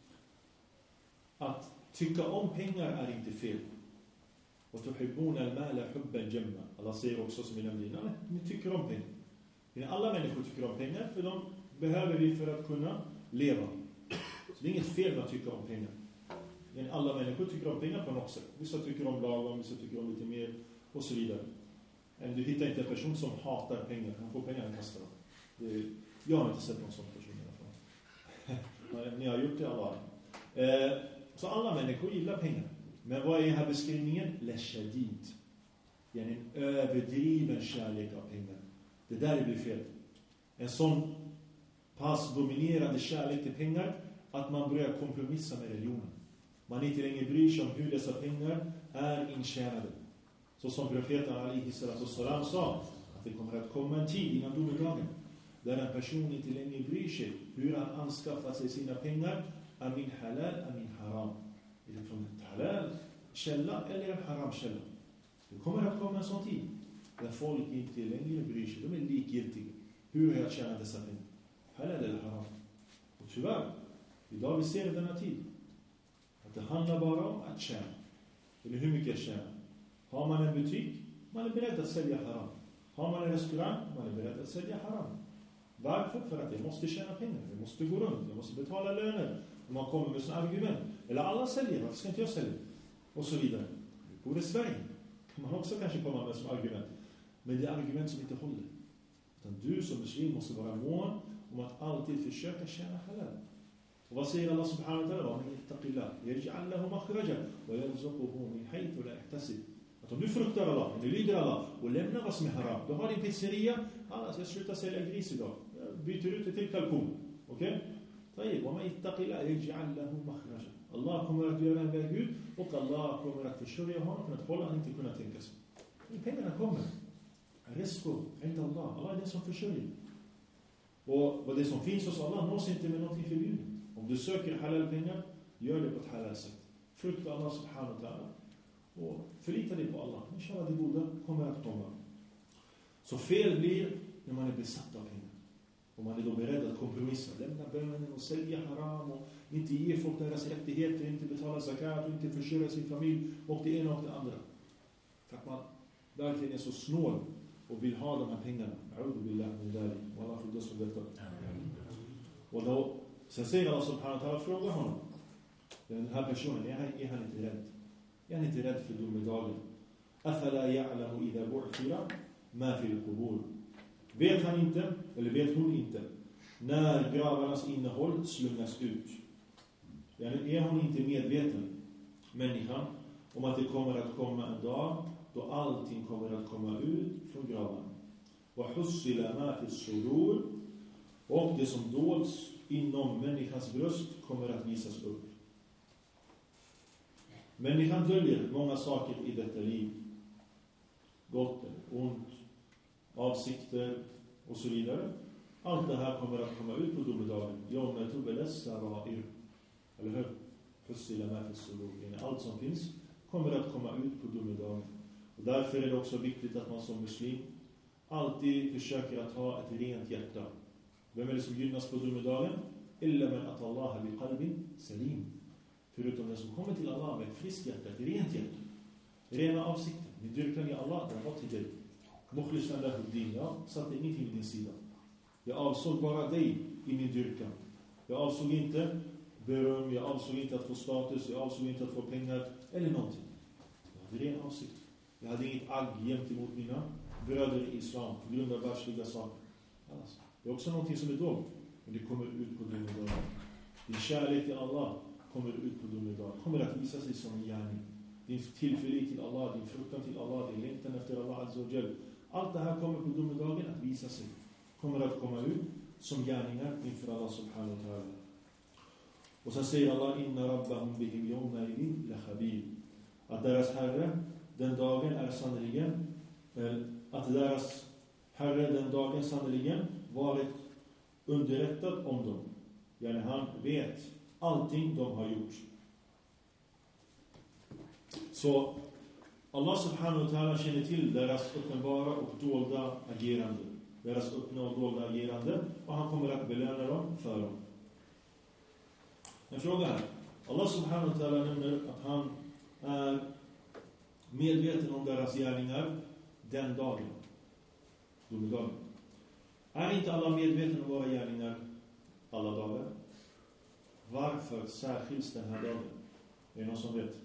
att tycka om pengar är inte fel. Och tuhibbuna al-mala hubban jamma. Allah säger också som vi nämnde innan, ni tycker om pengar. Men alla människor tycker om pengar, för de behöver vi för att kunna leva. Så det är inget fel med att tycka om pengar. Men alla människor tycker om pengar på något sätt. Vissa tycker om lagom, vissa tycker om lite mer och så vidare. Men du hittar inte en person som hatar pengar. Han får pengar och kastar dem. Jag har inte sett någon sån person i alla fall. Ni har gjort det alla. Så alla människor gillar pengar. Men vad är den här beskrivningen? Lashadid. Det är en överdriven kärlek av pengar. Det där blir fel. En sån pass dominerande kärlek till pengar att man börjar kompromissa med religionen. Man inte längre bryr sig om hur dessa pengar är intjänade. Så som profeten alaihi salam sa, att det kommer att komma en tid innan domedagen där en person inte längre bryr sig hur han anskaffar sig sina pengar. Amin halal, amin haram. Är det från en halal källa eller en haram källa? Det kommer att komma en sån tid där folk inte längre bryr sig. De är likgiltiga. Hur har jag tjänat dessa pengar? Halal eller haram? Och tyvärr, idag vi ser denna tid att det handlar bara om att tjäna. Eller hur mycket jag tjänar. Har man en butik, man är beredd att sälja haram. Har man en restaurang, man är beredd att sälja haram. Varför? För att jag måste tjäna pengar. Jag måste gå runt, jag måste betala löner. Och man kommer med sådana argument. Eller alla säljer, varför ska inte jag sälja? Och så vidare. Borde Sverige kan man också kanske komma med som argument. Men det är argument som inte håller. Utan du som muslim måste vara mån om att alltid försöka tjäna halal. Och vad säger Allah subhanahu wa ta'ala? Man ittaqillah yaj'al lahu makhraja wa yarzuquhu min haythu la yahtasib. Att om du fruktar Allah, om du lyder Allah och lämnar vad som är haram, då har din pizzeria, jag slutar sälja gris idag. Jag byter ut det till kalkon. Okej? طيب وما يتق الله يجعل له مخرجا. Allah kommer att göra en väg ut och Allah kommer att försörja honom för att hålla han inte kunna tänka sig. Pengarna kommer. Rizqu inda Allah. Allah är den som försörjer. Och vad det som finns hos Allah nås inte med något förbjudet. Om du söker halal pengar, gör det på ett halal sätt. Frukta Allah subhanahu wa ta'ala och förlita dig på Allah. Inshallah det goda kommer att komma. Så fel blir när man är besatt av pengar. Och man är då beredd att kompromissa, lämna bönen och sälja haram och inte ge folk deras rättigheter, inte betala zakat och inte försörja sin familj och det ena och det andra. För att man verkligen är så snål och vill ha de här pengarna. A'udhu billah min dhalik. Och Allah skydda oss från detta. Och då, sen säger Allah subhanahu wa ta'ala, fråga honom. Den här personen, är han inte rädd? Är han inte rädd för domedagen? Afala ya'lamu idha bu'thira ma fil qubur. Vet han inte, eller vet hon inte, när gravarnas innehåll slungas ut? Är hon inte medveten, människan, om att det kommer att komma en dag då allting kommer att komma ut från gravarna? Och hussila ma fi sudur, och det som dolts inom människans bröst kommer att visas upp. Människan döljer många saker i detta liv. Gott eller ont, avsikter och så vidare. Allt det här kommer att komma ut på domedagen. Yawma tubelas sarair. Eller hur? Hussila ma fi sudur. Allt som finns kommer att komma ut på domedagen. Och därför är det också viktigt att man som muslim alltid försöker att ha ett rent hjärta. Vem är det som gynnas på domedagen? Illa man at Allah bi qalbin salim. Förutom den som kommer till Allah med ett friskt hjärta, ett rent hjärta. Rena avsikter. Ni dyrkan i Allah, den var till dig. Mukhlisan lahu din. Jag satte ingenting i din sida. Jag avsåg bara dig i min dyrkan. Jag avsåg inte beröm, jag avsåg inte att få status, jag avsåg inte att få pengar eller någonting. Jag hade ren avsikt. Jag hade inget agg jämt emot mina bröder i islam på grund av världsliga saker. Alltså, det är också någonting som är dolt. Men det kommer ut på domedagen. Din kärlek till Allah kommer ut på domedagen. Kommer att visa sig som en gärning. Din tillförlit till Allah, din fruktan till Allah, din längtan efter Allah Azza wa Jal. Allt det här kommer på domedagen att visa sig. Kommer att komma ut som gärningar inför Allah subhanahu wa ta'ala. Och sen säger Allah, inna rabbahum bihim yawma idin la khabir. Att deras Herre den dagen är sannoliken, att deras Herre den dagen sannoliken varit underrättad om dem. Yani han vet allting de har gjort. Så Allah subhanahu wa ta'ala känner till deras uppenbara och dolda agerande. Deras öppna och dolda agerande. Och han kommer att belöna dem för dem. En fråga här. Allah subhanahu wa ta'ala nämner att han är medveten om deras gärningar den dagen. Domedagen. Är inte alla medveten om våra gärningar alla dagar? Varför särskilt den här dagen? Är det någon som vet?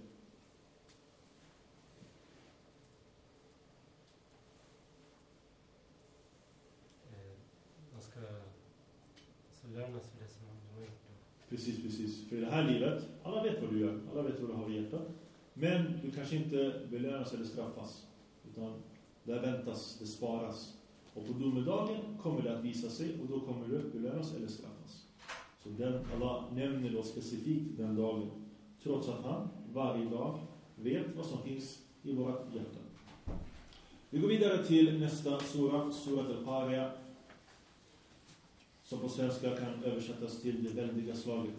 Man ska lönas för det som de har gjort. Precis. För i det här livet, alla vet vad du gör. Alla vet vad du har i hjärtat. Men du kanske inte belönas eller straffas. Utan där väntas, det sparas. Och på domedagen kommer det att visa sig. Och då kommer du belönas eller straffas. Så Allah nämner då specifikt den dagen. Trots att han varje dag vet vad som finns i vårt hjärta. Vi går vidare till nästa sura. Surat al-Qari'a. Som på svenska kan översättas till det väldiga slaget.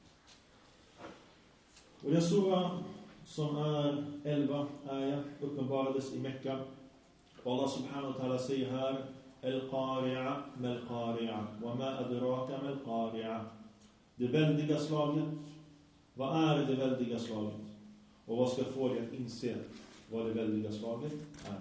Och den sura som är 11 ayah uppenbarades i Mekka. Och Allah subhanahu wa ta'ala säger här: Al-Qari'a mal-Qari'a wa ma adraka mal-Qari'a. Det väldiga slaget. Vad är det väldiga slaget? Och vad ska få dig att inse vad det väldiga slaget är?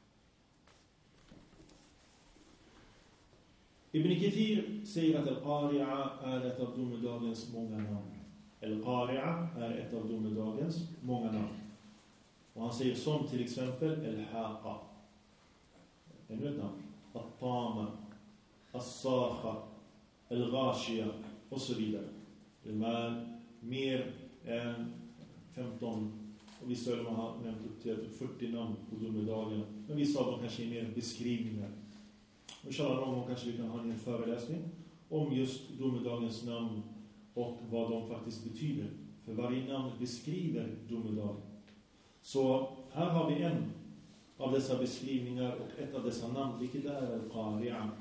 Ibn Kathir säger att Al-Qari'a är ett av domedagens många namn. Al-Qari'a är ett av domedagens många namn. Och han säger som till exempel Al-Haqa. Ännu ett namn. At-Tama. As-Sakha. El-Ghashia och så vidare. De är mer än 15, och vissa av dem har nämnt upp till 40 namn på domedagen. Men vissa av dem kanske är mer beskrivningar. Inshallah, någon gång kanske vi kan ha en föreläsning om just domedagens namn och vad de faktiskt betyder. För varje namn beskriver domedagen. Så här har vi en av dessa beskrivningar och ett av dessa namn, vilket är Al-Qari'a.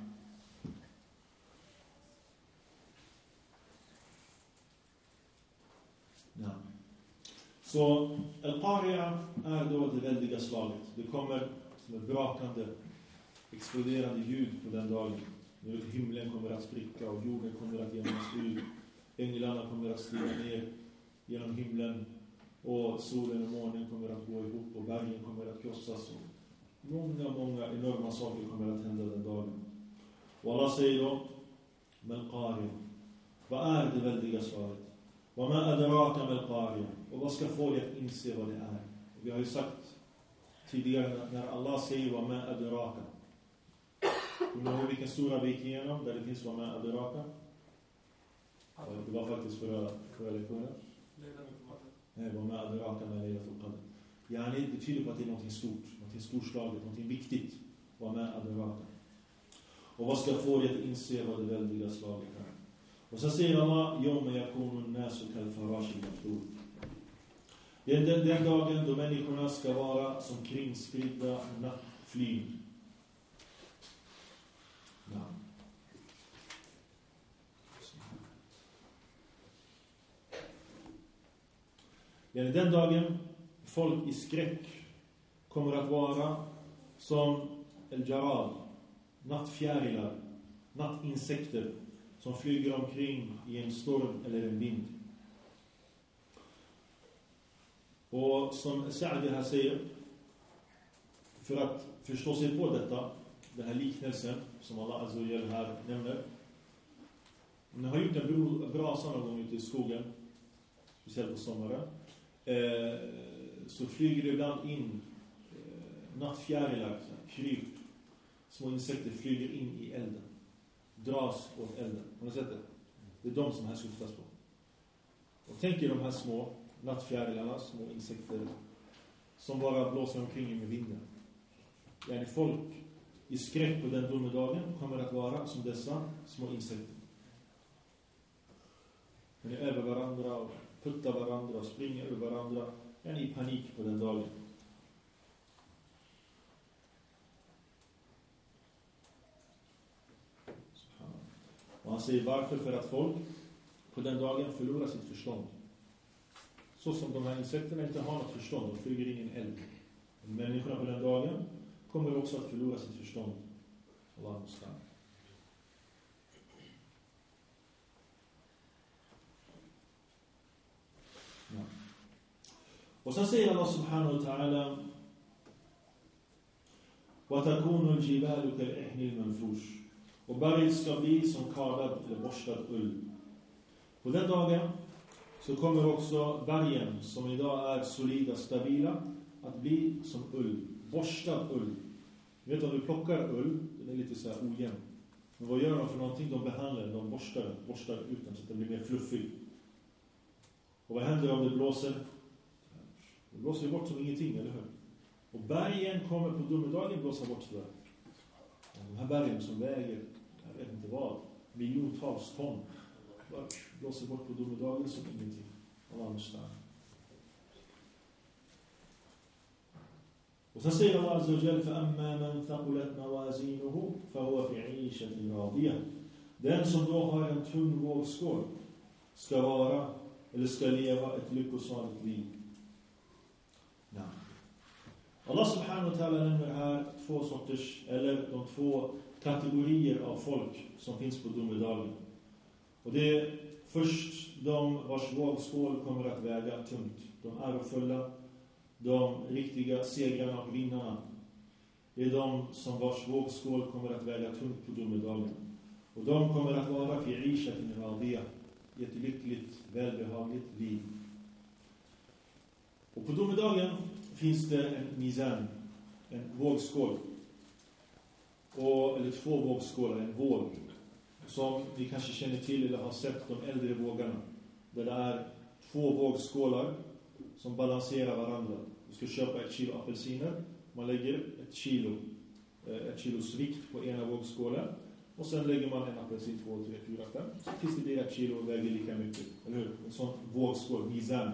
Ja. Så Al-Qari'a är då det väldiga slaget. Det kommer som ett brakande, exploderande ljud på den dagen. Nu himlen kommer att spricka och jorden kommer att jämnas ut. Änglarna kommer att stiga ner genom himlen. Och solen och månen kommer att gå ihop och bergen kommer att krossas. Och många enorma saker kommer att hända den dagen. Och Allah säger då: Men Qari'a. Vad är det väldiga slaget? Vad ma adraka med Qari'a? Och vad ska få dig att inse vad det är? Och vi har ju sagt tidigare när Allah säger vad ma adraka. Kommer ni ihåg vilken sura vi gick igenom där det finns vad ma adraka? Det var faktiskt förra lektionen. Nej, vad ma adraka med Laylatul Qadr. Yani det betyder på att det är någonting stort, någonting storslaget, någonting viktigt. Vad ma adraka. Och vad ska få dig att inse vad det väldiga slaget är? Och så säger Allah: Yawma yakunu an-nasu kal-farashi al-mabthur. Det är den dagen då människorna ska vara som kringspridda nattflygel. Ja. Den dagen folk i skräck kommer att vara som el-jarad, nattfjärilar, nattinsekter som flyger omkring i en storm eller en vind. Och som Sa'di här säger, för att förstå sig på detta, den här liknelsen som Allah Azza wa Jalla här nämner. Om ni har gjort en brasa någon gång ute i skogen, speciellt på sommaren, så flyger det ibland in nattfjärilar, kryp, små insekter flyger in i elden, dras åt elden. Har ni sett det? Det är de som här syftas på. Och tänk er de här små nattfjärilarna, små insekter som bara blåser omkring med vinden. Yani folk i skräck på den domedagen kommer att vara som dessa små insekter. De är över varandra och puttar varandra och springer över varandra. Yani i panik på den dagen. Och han säger varför? För att folk på den dagen förlorar sitt förstånd. Så som de här insekterna inte har något förstånd, de flyger in i en eld. Människorna på den dagen kommer också att förlora sitt förstånd. Allah mustan. Ja. Och sen säger Allah subhanahu wa ta'ala: وَتَكُونُ الْجِبَالُ كَالْإِحْنِ الْمَنْفُوشِ. Och berget ska bli som kardad eller borstad ull. På den dagen så kommer också bergen som idag är solida, stabila, att bli som ull. Borstad ull. Ni vet om du plockar ull, den är lite så här ojämn. Men vad gör de för någonting? De behandlar den, de borstar ut den så att den blir mer fluffig. Och vad händer om det blåser? Det blåser bort som ingenting, eller hur? Och bergen kommer på domedagen blåsa bort sådär. De här bergen som väger, jag vet inte vad, miljontals ton, blåser bort på domedagen som ingenting. Allah mustan. Och sen säger Allah Azza wa Jalla: فَأَمَّا مَنْ ثَقُلَتْ مَوَازِينُهُ فَهُوَ فِي عِيشَةٍ رَاضِيَةٍ. Den som då har en tung vågskål ska vara, eller ska leva ett lyckosaligt liv. Ja. Allah subhanahu wa ta'ala nämner här två sorters, eller de två kategorier av folk som finns på domedagen. Och det är först de vars vågskål kommer att väga tungt. De ärofulla, de riktiga segrarna och vinnarna. Det är de som vars vågskål kommer att väga tungt på domedagen. Och de kommer att vara fi ishatin radiya, i ett lyckligt, välbehagligt liv. Och på domedagen finns det en mizan, en vågskål. Eller två vågskålar, en våg. som ni kanske känner till eller har sett de äldre vågarna. Där det är 2 vågskålar som balanserar varandra. Du ska köpa 1 kilo apelsiner. Man lägger 1 kilos vikt på ena vågskålen. Och sen lägger man en apelsin 2, 3, 4, 5. Så tills det blir 1 kilo och väger lika mycket. Eller hur? En sån vågskål, mizan.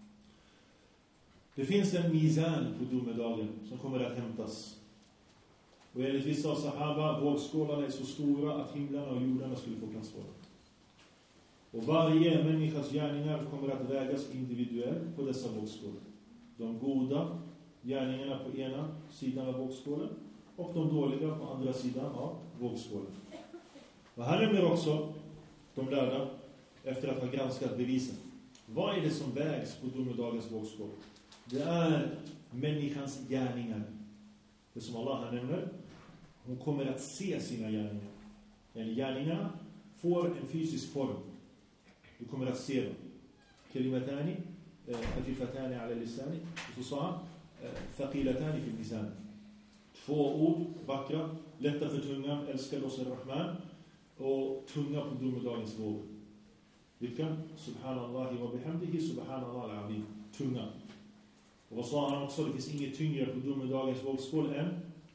Det finns en mizan på domedagen som kommer att hämtas. Och enligt vissa av sahaba, vågskålarna är så stora att himlarna och jordarna skulle få plats på dem. Och varje människas gärningar kommer att vägas individuellt på dessa vågskålar. De goda gärningarna på ena sidan av vågskålen och de dåliga på andra sidan av vågskålen. Och här nämner också de lärda, efter att ha granskat bevisen, vad är det som vägs på domedagens vågskål? Det är människans gärningar. Det som Allah här nämner, hon kommer att se sina gärningar. Gärningarna får en fysisk form. Du kommer att se dem. Kalimatani, katifatani ala lisani. Och så sa han, faqilatani fil lisan. 2 ord, vackra, lätta för tungan, älskar oss ar-Rahman. Och tunga på domedagens våg. Vilka? Subhanallahi wa bihamdihi, subhanallah al-azim. Tunga. Och vad sa han också? Det finns inget tyngre på domedagens vågskål än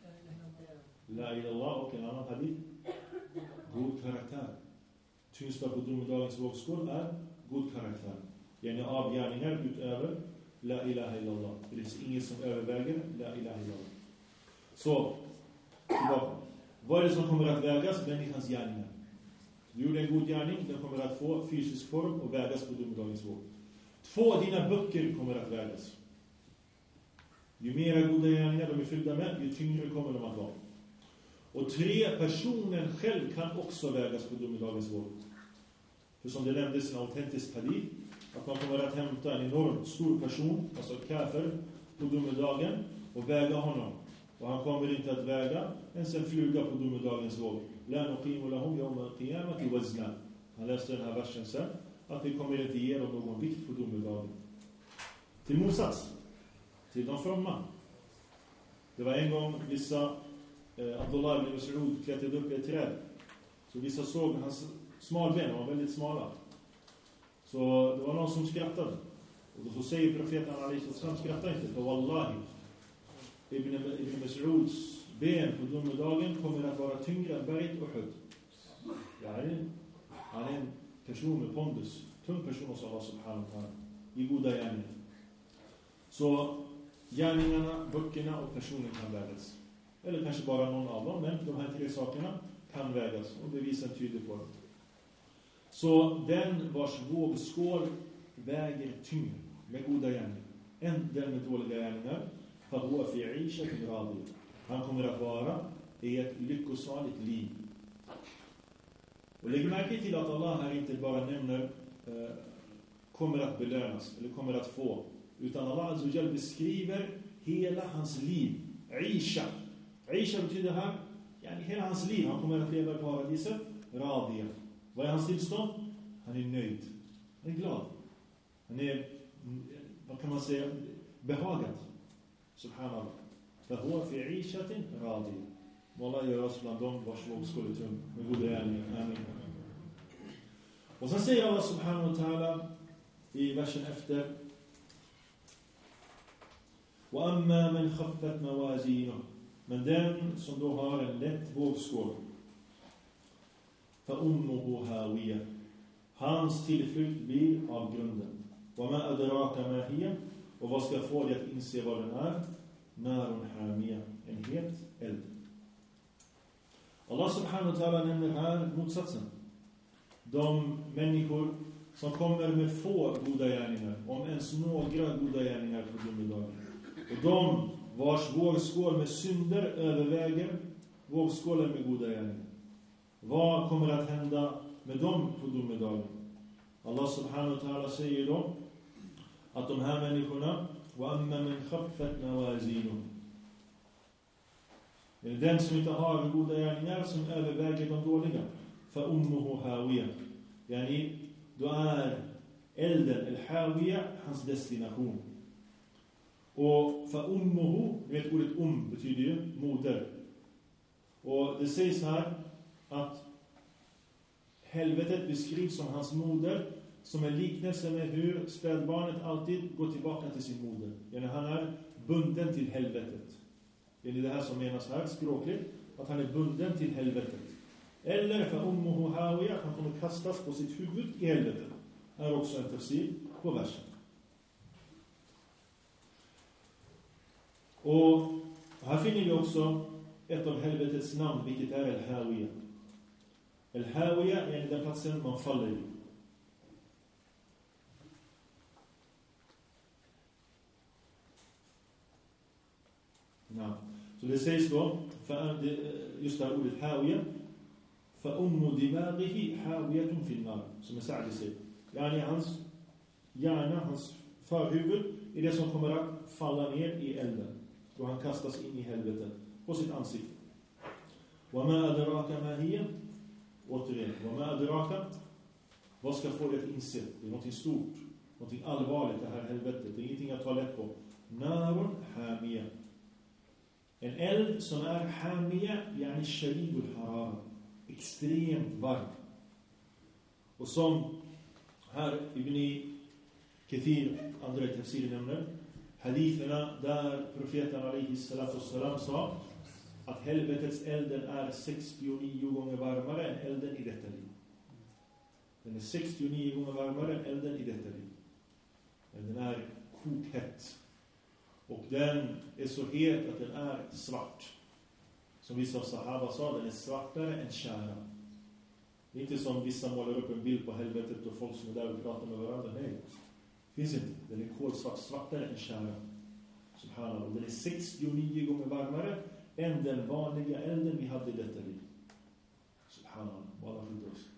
La ilallah och en annan hadith. God karaktär. Tyngsta på domedagens vågskål är god karaktär. Yani avgärningar utöver La ilaha illallah. Det finns inget som överväger La ilaha illallah. Så, tillbaka. Vad är det som kommer att vägas? Människans gärningar. Du gjorde en god gärning, den kommer att få fysisk form och vägas på domedagens våg. 2 av dina böcker kommer att vägas. Ju mer goda gärningar de är fyllda med, ju tyngre kommer de att vara. Och 3, personen själv kan också vägas på domedagens våg. För som det nämndes i en autentisk hadith, att man kommer att hämta en enormt stor person, alltså kafir, på domedagen och väga honom. Och han kommer inte att väga ens en fluga på domedagens våg. La nuqimu lahum yawma al-qiyamati wazna. Han läste den här versen sen, att vi kommer inte ge dem någon vikt på domedagen. Till motsats till de fromma. Det var en gång vissa Abdullah ibn Mas'ud klättrade upp i ett träd. Så vissa såg hans smalben, han var väldigt smala. Så det var någon som skrattade. Och då så säger profeten alaihissalam, skratta inte, för wallahi Ibn Mas'uds ben på domedagen kommer att vara tyngre än berget och Uhud. Han är en person med pondus, tung person hos Allah subhanahu wa ta'ala, i goda gärningar. Så gärningarna, böckerna och personen kan vägas. Eller kanske bara någon av dem, men de här 3 sakerna kan vägas och bevisen tyder på det. Så den vars vågskål väger tyngre med goda gärningar än den med dåliga gärningar, han kommer att vara i ett lyckosaligt liv. Och lägg märke till att Allah här inte bara nämner kommer att belönas eller kommer att få, utan Allah Azza wa Jalla beskriver hela hans liv. Aisha betyder här hela hans liv. Han kommer att leva i paradiset. Radiya. Vad är hans tillstånd? Han är nöjd. Han är glad. Han är, vad kan man säga, behagad. Subhanallah. فهو في عيشة راضية. والله gör oss bland dem vars vågskål är tung med goda gärningar. Amen. Och sen säger Allah subhanahu wa ta'ala i versen efter: وَأَمَّا مَنْ خَفَّتْ مَوَازِينُهُ. Men den som då har en lätt vågskål, فَأُمُّهُ هَاوِيَةٌ. Hans tillflykt blir av grunden. وَمَا أَدْرَاكَ مَا هِيَ. Och vad ska få dig att inse vad den är? Narun hamia, en het eld. Allah subhanahu wa ta'ala nämner här motsatsen. De människor som kommer med få goda gärningar, om ens några goda gärningar på domedagen. Och de vars vågskål med synder överväger vågskålen med goda gärningar. Vad kommer att hända med dem på domedagen? Allah subhanahu wa ta'ala säger då att de här människorna, وَأَمَّا مَنْ خَفَّتْ مَوَازِينُهُ. Den som inte har goda gärningar, som överväger de dåliga, فَأُمُّهُ هَاوِيَةٌ. Yani, då är elden, el-hawiya, hans destination. Och فَأُمُّهُ, vet ordet betyder ju moder. Och det sägs här att helvetet beskrivs som hans moder, som en liknelse med hur spädbarnet alltid går tillbaka till sin moder. Yani han är bunden till helvetet. Det är det här som menas här språkligt, att han är bunden till helvetet. Eller för ummuhu hawiya, att han kommer kastas på sitt huvud i helvetet. Här är också en tafsir på versen. Och här finner vi också ett av helvetets namn, vilket är El-Hawiya. El-Hawiya är den platsen man faller i. Så det sägs då, just det här ordet Hawiya, فَأُمُّ دِمَاغِهِ حَاوِيَةٌ فِي النَّارِ, som Sa'di säger. Yani hans hjärna, hans förhuvud är det som kommer att falla ner i elden. Då han kastas in i helvetet på sitt ansikte. وَمَا أَدْرَاكَ مَا هِيَ. Återigen, وَمَا أَدْرَاكَ. Vad ska få dig att inse? Det är något stort, något allvarligt, det här helvetet. Det är ingenting att ta lätt på. نَارٌ حَامِيَةٌ. En eld som är hamiya, yani shadidul harara, extremt varm. Och som här Ibn Kathir, andra tafsir nämner, haditherna där profeten alaihi salatu wassalam sa att helvetets elden är 69 gånger varmare än elden i detta liv. Den är 69 gånger varmare än elden i detta liv. Den är kokhett. Och den är så het att den är svart. Som vissa av sahaba sa, den är svartare än kära. Det är inte som vissa målar upp en bild på helvetet och folk som är där och pratar med varandra. Nej, det finns inte. Den är kolsvart, svartare än kära. Subhanallah. Och den är 69 gånger varmare än den vanliga elden vi hade i detta liv. Subhanallah. Wallah skydda oss.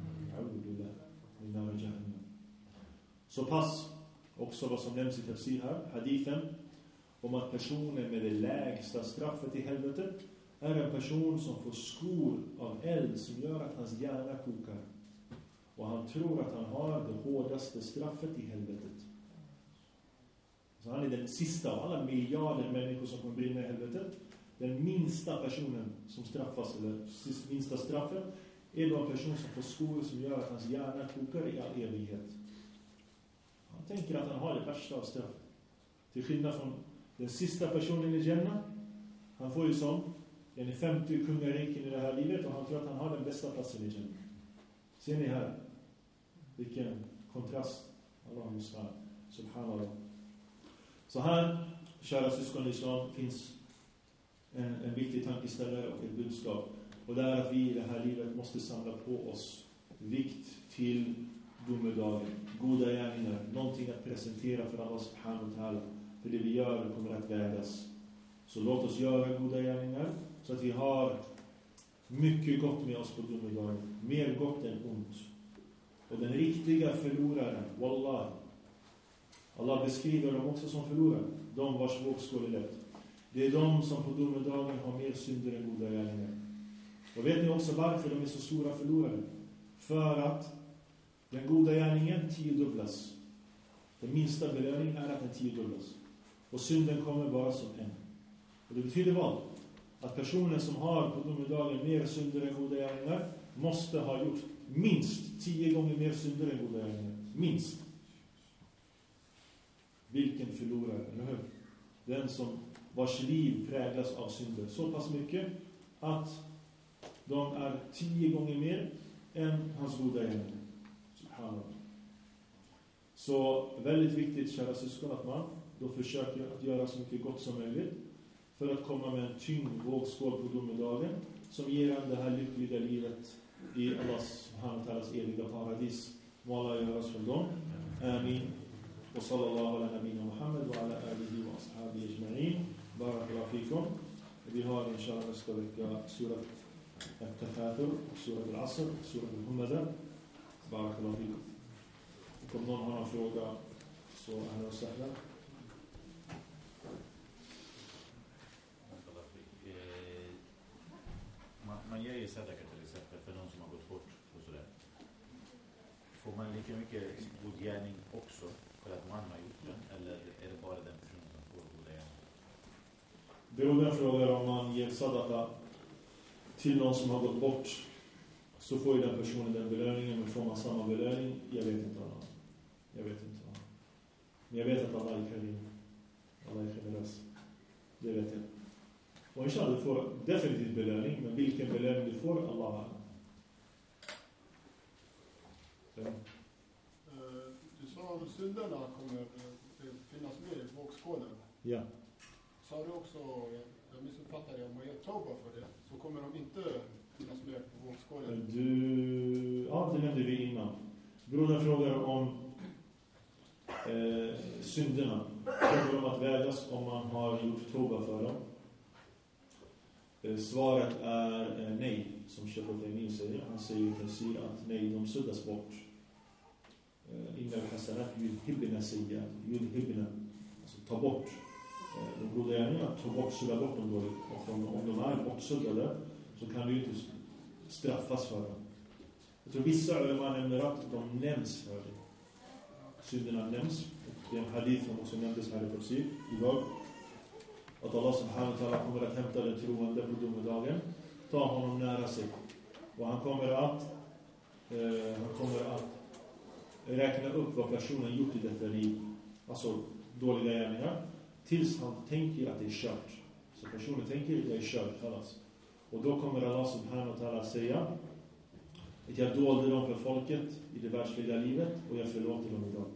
Så pass också vad som nämns i tafsir här, hadithen, om att personen med det lägsta straffet i helvetet är en person som får skor av eld som gör att hans hjärna kokar. Och han tror att han har det hårdaste straffet i helvetet. Så han är den sista av alla miljarder människor som kommer brinna i helvetet. Den minsta personen som straffas, eller minsta straffet, är då en person som får skor som gör att hans hjärna kokar i all evighet. Han tänker att han har det värsta av straffet. Till skillnad från den sista personen i Jannah. Han får ju som 50 kungariken i det här livet och han tror att han har den bästa platsen i Jannah. Ser ni här? Vilken kontrast. Allah muslim. Subhanallah. Så här, kära syskon i islam, finns en viktig tankeställare och ett budskap. Och det är att vi i det här livet måste samla på oss vikt till domedagen, goda gärningar, någonting att presentera för Allah subhanahu wa ta'ala. För det vi gör kommer att vägas. Så låt oss göra goda gärningar så att vi har mycket gott med oss på domedagen. Mer gott än ont. Och den riktiga förloraren, wallah, Allah beskriver dem också som förlorare. De vars vågskål är lätt. Det är de som på domedagen har mer synder än goda gärningar. Och vet ni också varför de är så stora förlorare? För att den goda gärningen 10-dubblas. Den minsta belöning är att den 10-dubblas. Och synden kommer bara som en. Och det betyder vad? Att personen som har på domedagen mer synder än goda gärningar måste ha gjort minst 10 gånger mer synder än goda gärningar. Minst. Vilken förlorare, eller hur? Den som vars liv präglas av synder så pass mycket att de är 10 gånger mer än hans goda gärningar. Subhanallah. Så väldigt viktigt, kära syskon, att man då försöker att göra så mycket gott som möjligt för att komma med en tyngd vågskål på domedagen som ger en det här lyckliga livet i Allahs subhanahu wa ta'alas eviga paradis. Må Allah göra oss från dem. Amin. Och sallallahu ala nabina Muhammad wa ala alihi wa ashabi ajma'in. Barakallahu fikum. Vi har inshallah nästa vecka surat al-Tafatur, surat al-Asr, surat al-Humaza. Barakallahu fikum. Om någon har en fråga så är det säkert. Man ger ju sadaka till exempel för någon som har gått bort och sådär. Får man lika mycket god gärning också för att man har gjort den? Eller är det bara den personen som får god gärning? Brodern frågar om man ger sadaka till någon som har gått bort. så får ju den personen den belöningen, men får man samma belöning? Jag vet inte. Men jag vet att Allah är karim. Allah är generös. Det vet jag. Och inshallah, du får definitivt belöning, men vilken belöning du får, Allah har. Du sa att synderna kommer finnas med i vågskålen. Ja. Sa du också, jag missuppfattade, om man gör tauba för det, så kommer de inte finnas med på vågskålen? Det nämnde vi innan. Brodern frågar om synderna. Kommer de att vägas om man har gjort tauba för dem? Svaret är nej, som Sheikh Al-Faymin säger. Han säger i tafsir att nej, de suddas bort. Inna al-hasanat yudhibna sayyi'at. Yudhibna, alltså ta bort. De goda gärningarna, sudda bort dem dåligt. Och om de är bortsuddade så kan du inte straffas för dem. Jag tror vissa ulema nämner att de nämns för det. Synderna nämns. Det är en hadith som också nämndes här i tafsir idag. Att Allah subhanahu wa ta'ala kommer att hämta den troende på domedagen, ta honom nära sig. Och han kommer att räkna upp vad personen gjort i detta liv. Alltså dåliga gärningar. Tills han tänker att det är kört. Så personen tänker att det är kört. Kallas. Och då kommer Allah subhanahu wa ta'ala säga att jag dolde dem för folket i det världsliga livet och jag förlåter dem idag.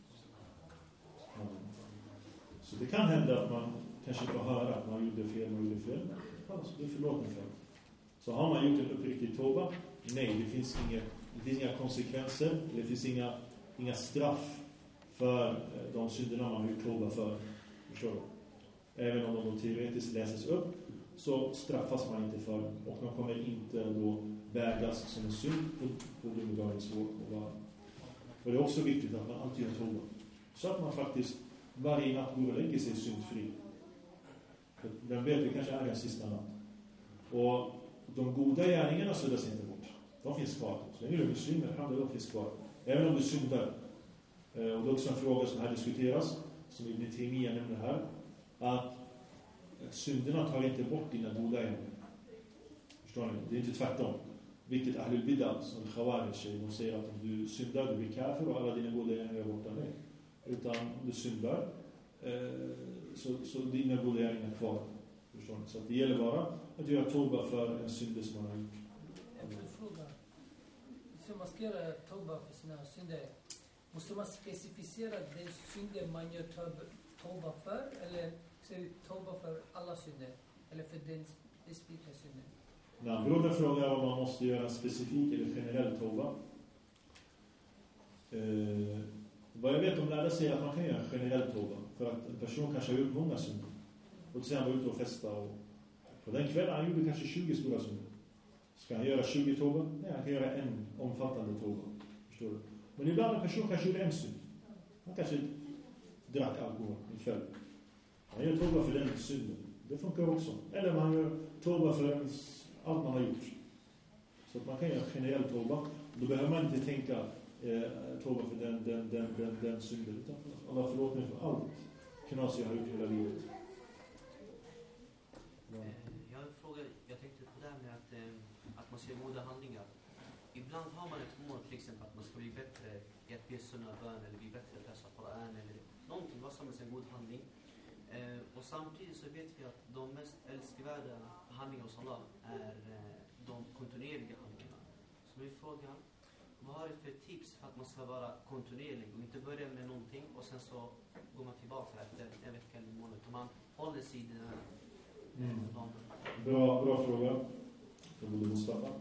Så det kan hända att man kanske får höra att man gjorde fel. Alltså, det är förlåten för. Så har man gjort en uppriktig tauba, nej, det finns inga konsekvenser, det finns inga straff för de synderna man har gjort tauba för. Förstår du? Även om de teoretiskt läses upp, så straffas man inte för dem. Och man kommer inte då vägas som en synd på domedagens vård. Och det är också viktigt att man alltid gör tauba. Så att man faktiskt varje natt går och lägger sig syndfri. Den vet vi kanske är den sista natt. Och de goda gärningarna suddas inte bort. De finns kvar. Så länge du är muslim, de finns kvar. Även om du syndar. Och det är också en fråga som här diskuteras, som Ibn Taymiyyah nämner här, att synderna tar inte bort dina goda gärningar. Förstår ni? Det är inte tvärtom. Vilket Ahlul Bidah, som Khawarij säger, de säger att om du syndar, du blir kafir och alla dina goda gärningar är borta. Nej. Utan om du syndar, så dina goda gärningar är kvar. Förstår ni? Så att det gäller bara att göra tauba för en synd som man har gjort. Jag får fråga. Så man ska göra tauba för sina synder. Måste man specificera den synder man gör tauba för? Eller ska vi tauba för alla synder? Eller för den specifika synden? När brodern frågar om man måste göra en specifik eller generell tauba. Vad jag vet om lärare säger att man kan göra en generell tauba. För att en person kanske har gjort många synder. Och sen var ute och festa. Och på den kvällen han gjorde kanske 20 stora synder. Ska han göra 20 tauba? Nej, han kan göra en omfattande tauba. Förstår du? Men ibland en person kanske gjorde en synd. Han kanske drack alkohol en kväll. Han gör tauba för den synden. Det funkar också. Eller man gör tauba för allt man har gjort. Så att man kan göra generell tauba. Då behöver man inte tänka tauba för den synden. Utan Allah förlåt mig för allt knas jag har gjort hela livet. Jag tänkte på det här med att man ser goda handlingar. Ibland har man ett mål, till exempel att man ska bli bättre i att be sunna bön eller bli bättre att läsa Koran eller någonting, vad som är en god handling. Och samtidigt så vet vi att de mest älskvärda handlingar hos Allah är de kontinuerliga handlingarna. Så min fråga, vad har du för tips för att man ska vara kontinuerlig och inte börja med någonting och sen så går man tillbaka efter en vecka eller en månad och man håller sig i den här Bra fråga från Bodil Mustafa.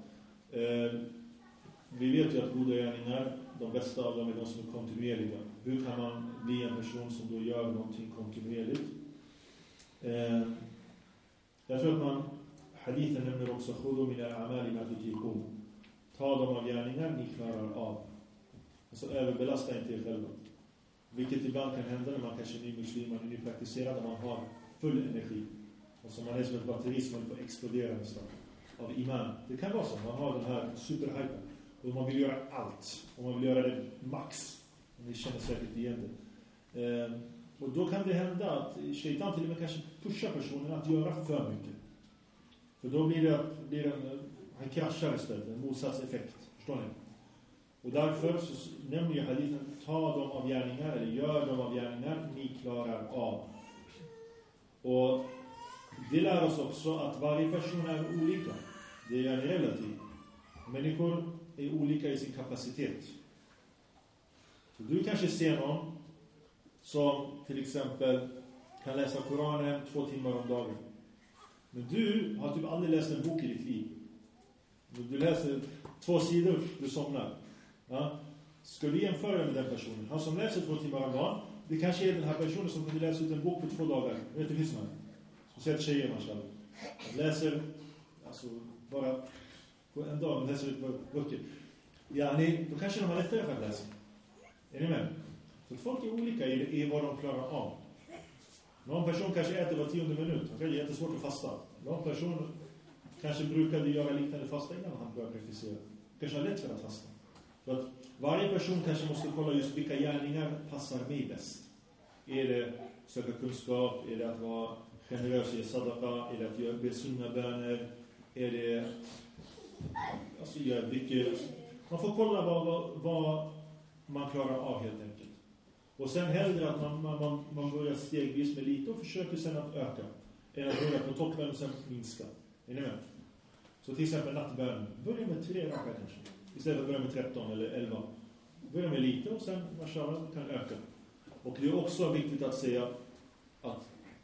Vi vet ju att goda gärningar, de bästa av dem är de som är kontinuerliga. Hur kan man bli en person som då gör någonting kontinuerligt? Jag tror att man, hadithen nämner också khudu min al-a'mali ma tutiqun. Ta dem av gärningar ni klarar av. Alltså överbelasta inte er själva. Vilket ibland kan hända när man kanske är ny muslim, man är nypraktiserad, när man har full energi. Och så man är som ett batteri som man får explodera nästan av iman. Det kan vara så. Man har den här superhypen. Och man vill göra allt. Och man vill göra det max. Och ni känner säkert igen det. Och då kan det hända att shaitan till och med kanske pushar personen att göra för mycket. För då blir det Han kraschar istället, en motsatseffekt. Förstår ni? Och därför så nämner ju hadithen, ta dem av gärningar eller gör dem av gärningar ni klarar av. Och det lär oss också att varje person är olika. Det är en relativ. Människor är olika i sin kapacitet. Så du kanske ser någon som till exempel kan läsa Koranen 2 timmar om dagen. Men du har typ aldrig läst en bok i ditt liv. Du läser 2 sidor, du somnar. Ja? Ska du jämföra med den personen? Han som läser 2 timmar om dagen, det kanske är den här personen som kunde läsa ut en bok på 2 dagar. Vet du hur man? Speciellt tjejer, man läser alltså bara på en dag läser ut böcker. Ja, då kanske de har lättare för att läsa. Är ni med? Så folk är olika i vad de klarar av. Någon person kanske äter var 10:e minut. Det är jättesvårt att fasta. Någon person kanske brukade göra liknande fasta innan han började praktisera. Kanske har lätt för att fasta. Så att varje person kanske måste kolla just vilka gärningar passar mig bäst. Är det söka kunskap? Är det att vara generös i sadaqa? Är det att göra besunna böner? Är det alltså göra mycket? Man får kolla vad man klarar av helt enkelt. Och sen hellre att man börjar stegvis med lite och försöker sen att öka. Än att börja på toppen och sen minska. Är ni med? Så till exempel nattbön. Börja med 3 rakar kanske. Istället för att börja med 13 eller 11. Börja med lite och sen mashallah kan öka. Och det är också viktigt att säga att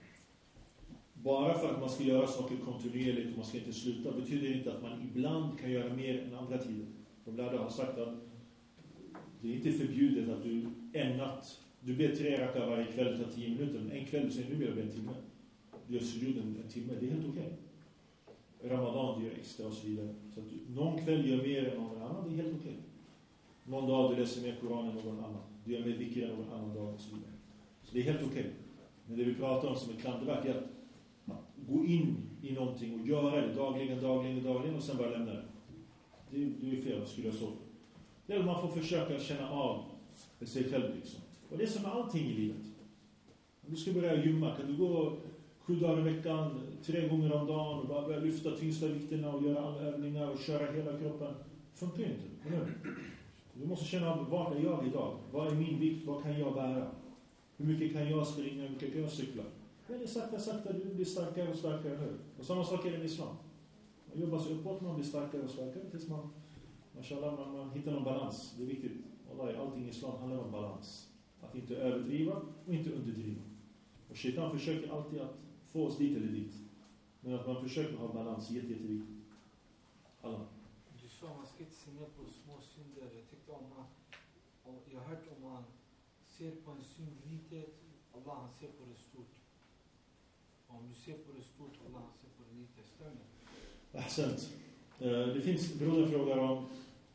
bara för att man ska göra saker kontinuerligt och man ska inte sluta betyder inte att man ibland kan göra mer än andra tider. De lärde har sagt att det är inte förbjudet att du en natt, du ber 3 rakar varje kväll, tar 10 minuter, men en kväll säger nu vill jag be en timme. Du gör sujud en timme, det är helt okej. Ramadan du gör extra och så vidare. Så att någon kväll gör mer än någon annan, det är helt okej. Någon dag du läser mer Koran än någon annan. Du gör mer vikir än någon annan dag och så vidare. Så det är helt okej. Men det vi pratar om som är klandervärt är att gå in i någonting och göra det dagligen och sen bara lämna det. Det är fel, skulle jag så. Eller man får försöka känna av sig själv liksom. Och det är som med allting i livet. Om du ska börja gymma, kan du gå 7 dagar i veckan, 3 gånger om dagen och bara börja lyfta tyngsta vikterna och göra alla övningar och köra hela kroppen. Det funkar inte. Eller? Du måste känna av, vad är jag idag? Vad är min vikt? Vad kan jag bära? Hur mycket kan jag springa? Hur mycket kan jag cykla? Men det är sakta du blir starkare och starkare nu. Och samma sak är det med islam. Man jobbar sig uppåt, man blir starkare och starkare tills man hittar någon balans. Det är viktigt. Allting i islam handlar om balans. Att inte överdriva och inte underdriva. Och shaitan försöker alltid att få oss dit eller dit. Men att man försöker ha balans jätteviktigt. Alla. Du sa man ska inte se ner på små synder. Jag tyckte jag har hört om man ser på en synd litet, Allah han ser på det stort. Om du ser på det stort, Allah han ser på det litet. Stämmer. Ahsant. Det finns broder frågar om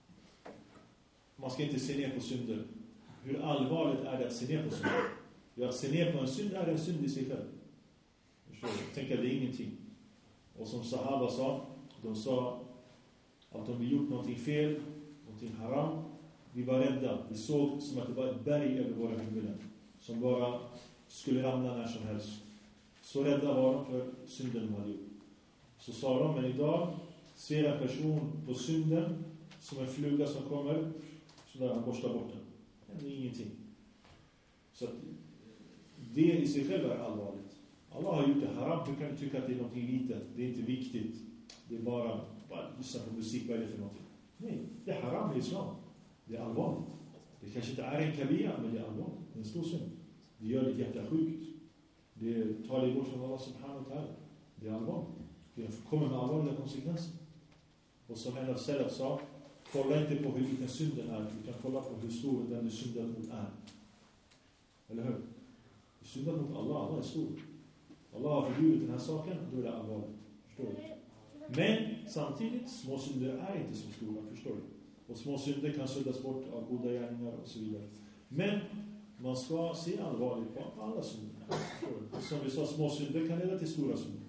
man ska inte se ner på synder. Hur allvarligt är det att se ner på synder? Att se ner på en synd är en synd i sig själv. Jag tänker att det är ingenting. Och som Sahaba sa, de sa att om vi gjort någonting fel, någonting haram, vi var rädda. Vi såg som att det var ett berg över våra huvuden som bara skulle ramla när som helst. Så rädda var de för synden de hade gjort. Så sa de, men idag ser en person på synden som en fluga som kommer, så där han borstar bort den. Det är ingenting. Så att det i sig själv är allvarligt. Allah har gjort det haram. Hur kan du tycka att det är någonting litet? Det är inte viktigt. Det är bara lyssna på musik. Vad är det för någonting? Nej, det är haram i islam. Det är allvarligt. Det kanske inte är en kabira, men det är allvarligt. Det är en stor synd. Det gör ditt hjärta sjukt. Det tar dig bort från Allah subhanahu wa ta'ala. Det är allvarligt. Det kommer med allvarliga konsekvenser. Och som en av Salaf sa, kolla inte på hur liten synden är, utan kolla på hur stor den du syndat mot är. Eller hur? Du syndat mot Allah är stor. Allah har förbjudit den här saken, då är det allvarligt. Förstår du? Men samtidigt, små synder är inte så stora, förstår du? Och små synder kan suddas bort av goda gärningar och så vidare. Men man ska se allvarligt på alla synder. Som vi sa, små synder kan leda till stora synder.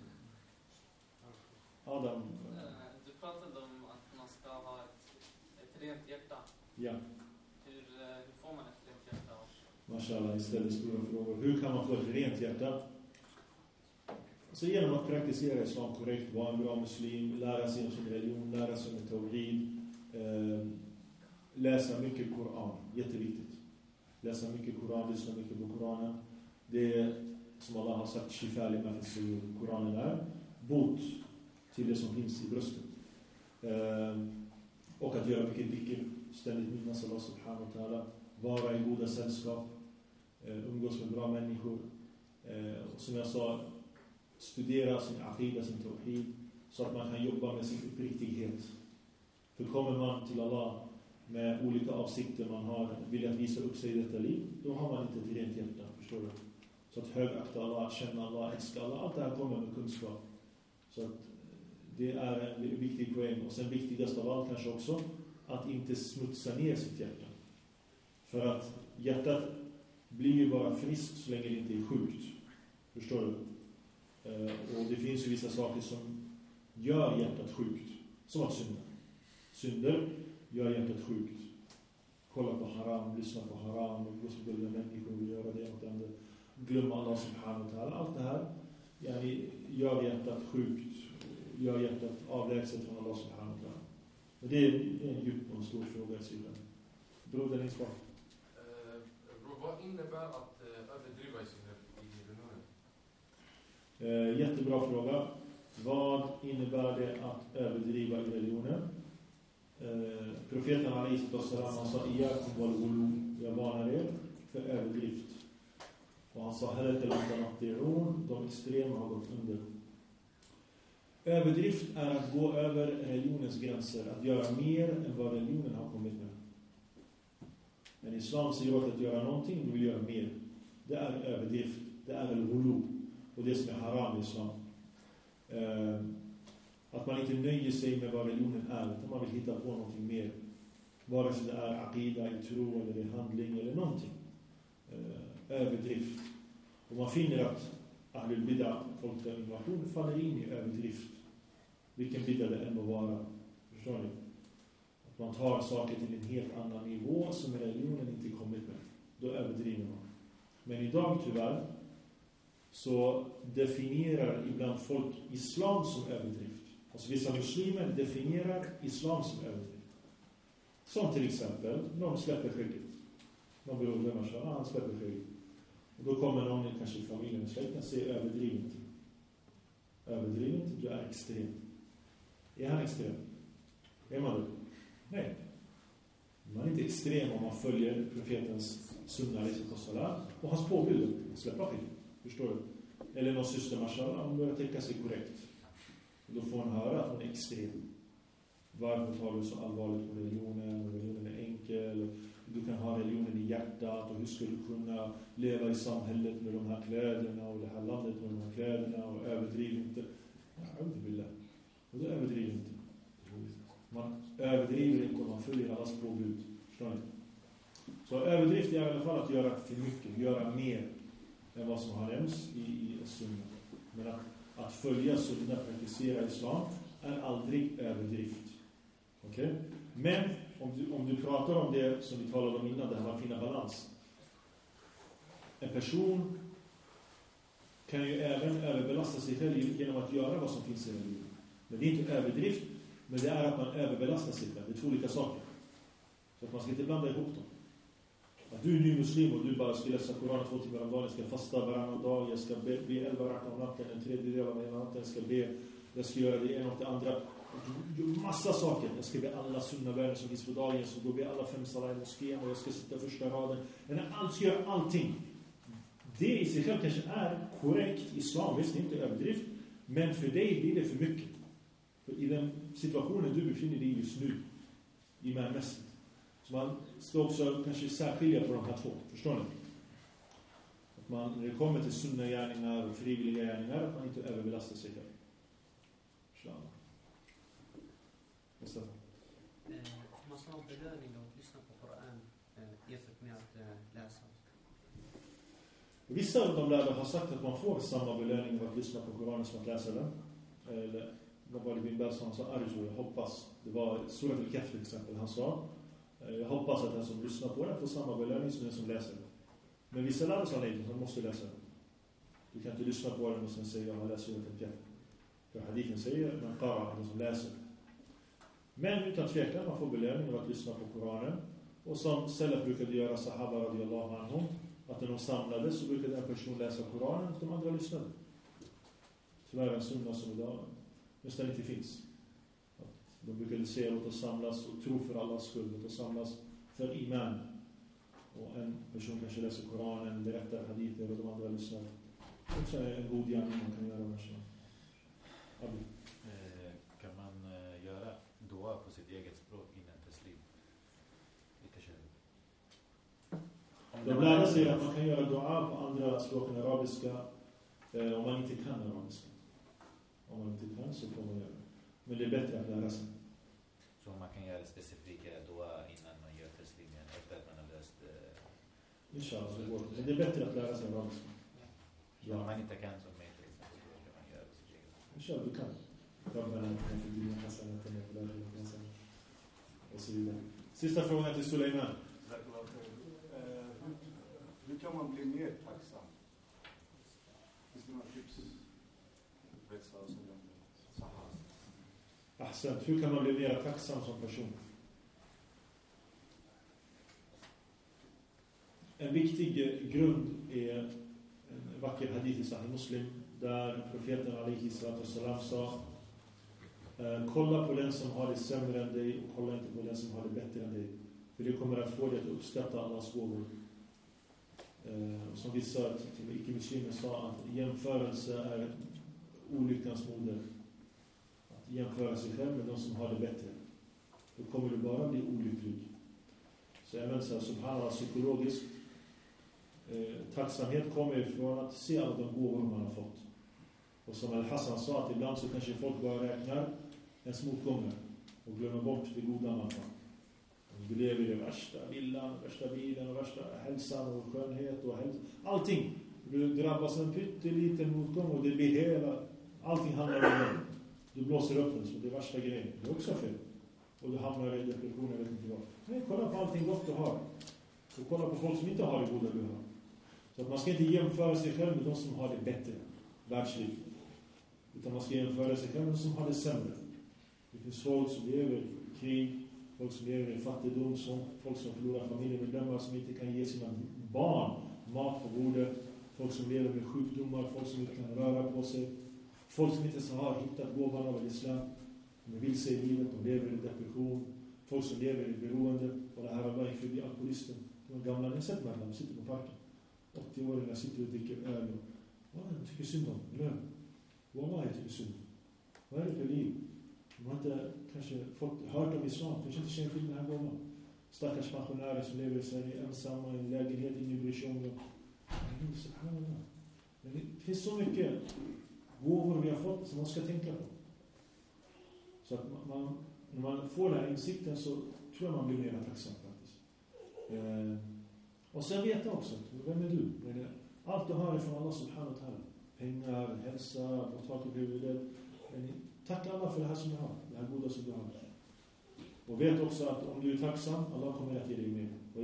Adam. Du pratade om att man ska ha ett rent hjärta. Ja. Hur får man ett rent hjärta? Mashallah, istället stora frågor. Hur kan man få ett rent hjärta? Så genom att praktisera islam korrekt, vara en bra muslim, lära sig om sin religion, lära sig om tawhid, läsa mycket Koran, jätteviktigt. Läsa mycket Koran, lyssna mycket på Koranen. Det är, som Allah har sagt, shifa lima fi sudur. Koranen är bot till det som finns i bröstet. Och att göra mycket dhikr, ständigt minnas Allah subhanahu wa ta'ala, vara i goda sällskap, umgås med bra människor. Och som jag sa, studera sin aqida, sin tawhid, så att man kan jobba med sin uppriktighet. För kommer man till Allah med olika avsikter man har, vill att visa upp sig i detta liv, då har man inte ett rent hjärta, förstår du? Så att högakta Allah, känna Allah, älska Allah, allt det här kommer med kunskap. Så att det är en viktig poäng. Och sen viktigast av allt kanske också, att inte smutsa ner sitt hjärta. För att hjärtat blir ju bara friskt så länge det inte är sjukt. Förstår du? Och det finns ju vissa saker som gör hjärtat sjukt. Som att synda. Synder gör hjärtat sjukt. Kolla på haram, lyssna på haram, umgås med dåliga människor, göra det och det andra. Glömma Allah subhanahu wa ta'ala. Allt det här gör hjärtat sjukt. Gör hjärtat avlägset från Allah subhanahu wa ta'ala. Och det är en djup och stor fråga i sidan. Broder, din svar. Vad innebär att överdriva i sin religion? Jättebra fråga. Vad innebär det att överdriva i religionen? Profeten Ali sallallahu han sa iyakum wal ghulu, jag varnar er för överdrift. Och han sa de extrema har gått under. Överdrift är att gå över religionens gränser, att göra mer än vad religionen har kommit med. Men islam säger åt att göra någonting, du vill göra mer. Det är överdrift, det är al-ghulu, och det som är haram i islam. Att man inte nöjer sig med vad religionen är, utan man vill hitta på någonting mer. Vare sig det är aqida, i tro, eller i handling, eller någonting. Överdrift. Och man finner att ahlul bid'ah, folk där innovation, faller in i överdrift. Vilken bid'ah det än må vara. Förstår ni? Att man tar saker till en helt annan nivå som religionen inte kommit med. Då överdriver man. Men idag tyvärr så definierar ibland folk islam som överdrift. Alltså vissa muslimer definierar islam som överdrift. Som till exempel, någon släpper skägget. Någon beroende människa, han släpper skägget. Och då kommer någon kanske i familjen och släkten och säger överdrivet. Överdrivet, du är extrem. Är han extrem? Är man det? Nej. Man är inte extrem om man följer profetens sunna och hans påbud att släppa skägget. Förstår du? Eller någon syster mashallah, hon börjar täcka sig korrekt. Och då får hon höra att hon är extrem. Varför tar du så allvarligt på religionen? Religionen är enkel. Du kan ha religionen i hjärtat. Och hur ska du kunna leva i samhället med de här kläderna och det här landet med de här kläderna och överdriv inte. Ja, inte bilda. Och då överdriver inte. Man överdriver inte om man följer allas påbud. Förstår ni? Så överdrift är i alla fall att göra för mycket. Göra mer än vad som har nämnts i sunna. Men att följa sunna, praktisera islam är aldrig överdrift. Okej? Men om du pratar om det som vi talade om innan, det här med att finna balans. En person kan ju även överbelasta sig själv genom att göra vad som finns i religionen. Men det är inte överdrift, men det är att man överbelastar sig själv. Det är två olika saker. Så att man ska inte blanda ihop dem. Att du är ny muslim och du bara ska läsa Koranen 2 timmar om dagen, jag ska fasta varannan dag, jag ska be 11 rakat om natten, en tredjedel av natten, jag ska be, jag ska göra det ena och det andra. Massa saker. Jag ska be alla sunna värden som finns på dagen, jag ska gå be alla 5 salat i moskén och jag ska sitta första raden. Jag ska göra allting. Det i sig själv kanske är korrekt islam, visst inte överdrift, men för dig blir det för mycket. För i den situationen du befinner dig just nu, i mest. Så man ska också kanske särskilja på de här två, förstår ni? Att man, när det kommer till sunna gärningar och frivilliga gärningar, att man inte överbelastar sig själv. Får man snart belöning av att lyssna på Koran jämfört med att läsa? Vissa av de lärare har sagt att man får samma belöning av att lyssna på Koranen som att läsa den. Eller vad var det Bin Baz han sa? Arju, jag hoppas. Det var Surat al-Kahf till exempel. Han sa, jag hoppas att den som lyssnar på den får samma belöning som den som läser den. Men vissa lärare sa nej, man måste läsa den. Du kan inte lyssna på den och sen säga jag har läst surat al-Kahf. För hadithen säger man qara, den som läser. Men utan tvekan man får belöning av att lyssna på Koranen. Och som Salaf brukade göra, sahaba radiyallahu anhum, att när de samlades så brukade en person läsa Koranen och de andra lyssnade. Tyvärr en sunna som idag nästan inte finns. De brukade se att samlas och tro för Allahs skull, att samlas för iman. Och en person kanske läser Koranen, berättar hadither och de andra lyssnar. Det är en god gärning man kan göra. Kan man göra dua på sitt eget språk innan teslim? Vilka känner De lärde sig att man kan göra dua på andra språk än arabiska om man inte kan arabiska. Om man inte kan så får man göra det. Men det är bättre att lära sig. Så man kan göra specifika dua innan man gör teslimen efter att man har läst Inshallah, det går. Men det är bättre att lära sig arabiska. Ja. Om man inte kan som mig till exempel, då kan man göra på sitt eget. Inshallah, du kan. Och så vidare. Sista frågan till Suleiman. Hur kan man bli mer tacksam? Finns det några tips? Ahsant, hur kan man bli mer tacksam som person? En viktig grund är en vacker hadith i Sahih Muslim där profeten alaihi salatu wassalam sa kolla på den som har det sämre än dig och kolla inte på den som har det bättre än dig. För det kommer att få dig att uppskatta Allahs gåvor. Som vissa icke-muslimer sa att jämförelse är olyckans moder. Att jämföra sig själv med de som har det bättre. Då kommer du bara bli olycklig. Så jag menar så här, subhanallah, psykologiskt tacksamhet kommer ifrån att se alla de gåvor man har fått. Och som Al-Hassan sa, att ibland så kanske folk bara räknar ens motgångar och glömmer bort det goda man har. Du lever i det värsta villan, värsta bilen och värsta hälsan och skönhet och allting. Du drabbas en pytteliten motgång och det blir hela, allting handlar om det. Du blåser upp den, så det är värsta grejen. Det är också fel. Och du hamnar i depression, jag vet inte vad. Nej, kolla på allting gott du har. Och kolla på folk som inte har det goda du har. Så att man ska inte jämföra sig själv med de som har det bättre världsliv. Utan man ska jämföra sig själv med de som har det sämre. Det finns folk som lever i krig, folk som lever i fattigdom, folk som förlorar familjemedlemmar, som inte kan ge sina barn mat på bordet, folk som lever med sjukdomar, folk som inte kan röra på sig, folk som inte har hittat gåvan av islam, de vill se i livet, de lever i depression, folk som lever i beroende, och det här var bara förbi alkoholisten. De gamla, ni har sett mig, de sitter på parken. 80-åringar sitter och dricker öl och jag tycker synd om lön. Wallah, jag tycker synd. Vad är det för liv? De har inte kanske hört om islam, kanske inte känner till den här gången. Stackars pensionärer som lever i Sverige ensamma i en lägenhet, ingen bryr sig om dem. Men det finns så mycket gåvor vi har fått som man ska tänka på. Så att när man får den här insikten så tror jag man blir mer tacksam faktiskt. Och sen vet jag också, vem är du? Allt du har är från Allah subhanahu wa ta'ala. Pengar, hälsa, och tak över huvudet. Tack Allah för det här som du har, det här goda som du har. Och vet också att om du är tacksam, Allah kommer att ge dig mer. Och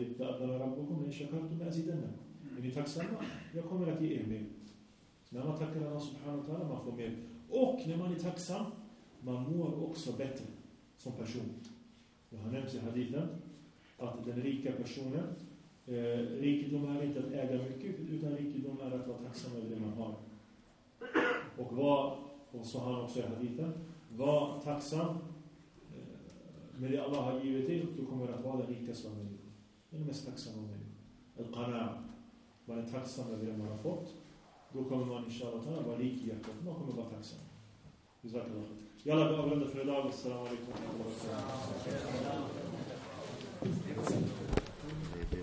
är ni tacksamma? Jag kommer att ge er mer. Så när man tackar Allah subhanahu wa ta'ala, man får mer. Och när man är tacksam, man mår också bättre som person. Jag har nämnt i hadithen att den rika personen, rikedom är inte att äga mycket, utan rikedom är att vara tacksam över det man har. Och så har han också i hadithen, var tacksam med det Allah har givit dig, du kommer att vara den rikaste av människor. Den mest tacksamma av människor. Al-Qana'. Man är tacksam över det man har fått. Då kommer man inshallah vara rik i hjärtat. Man kommer vara tacksam. Jazakallah. Jalla, vi avrundar för idag. Assalamu alaikum.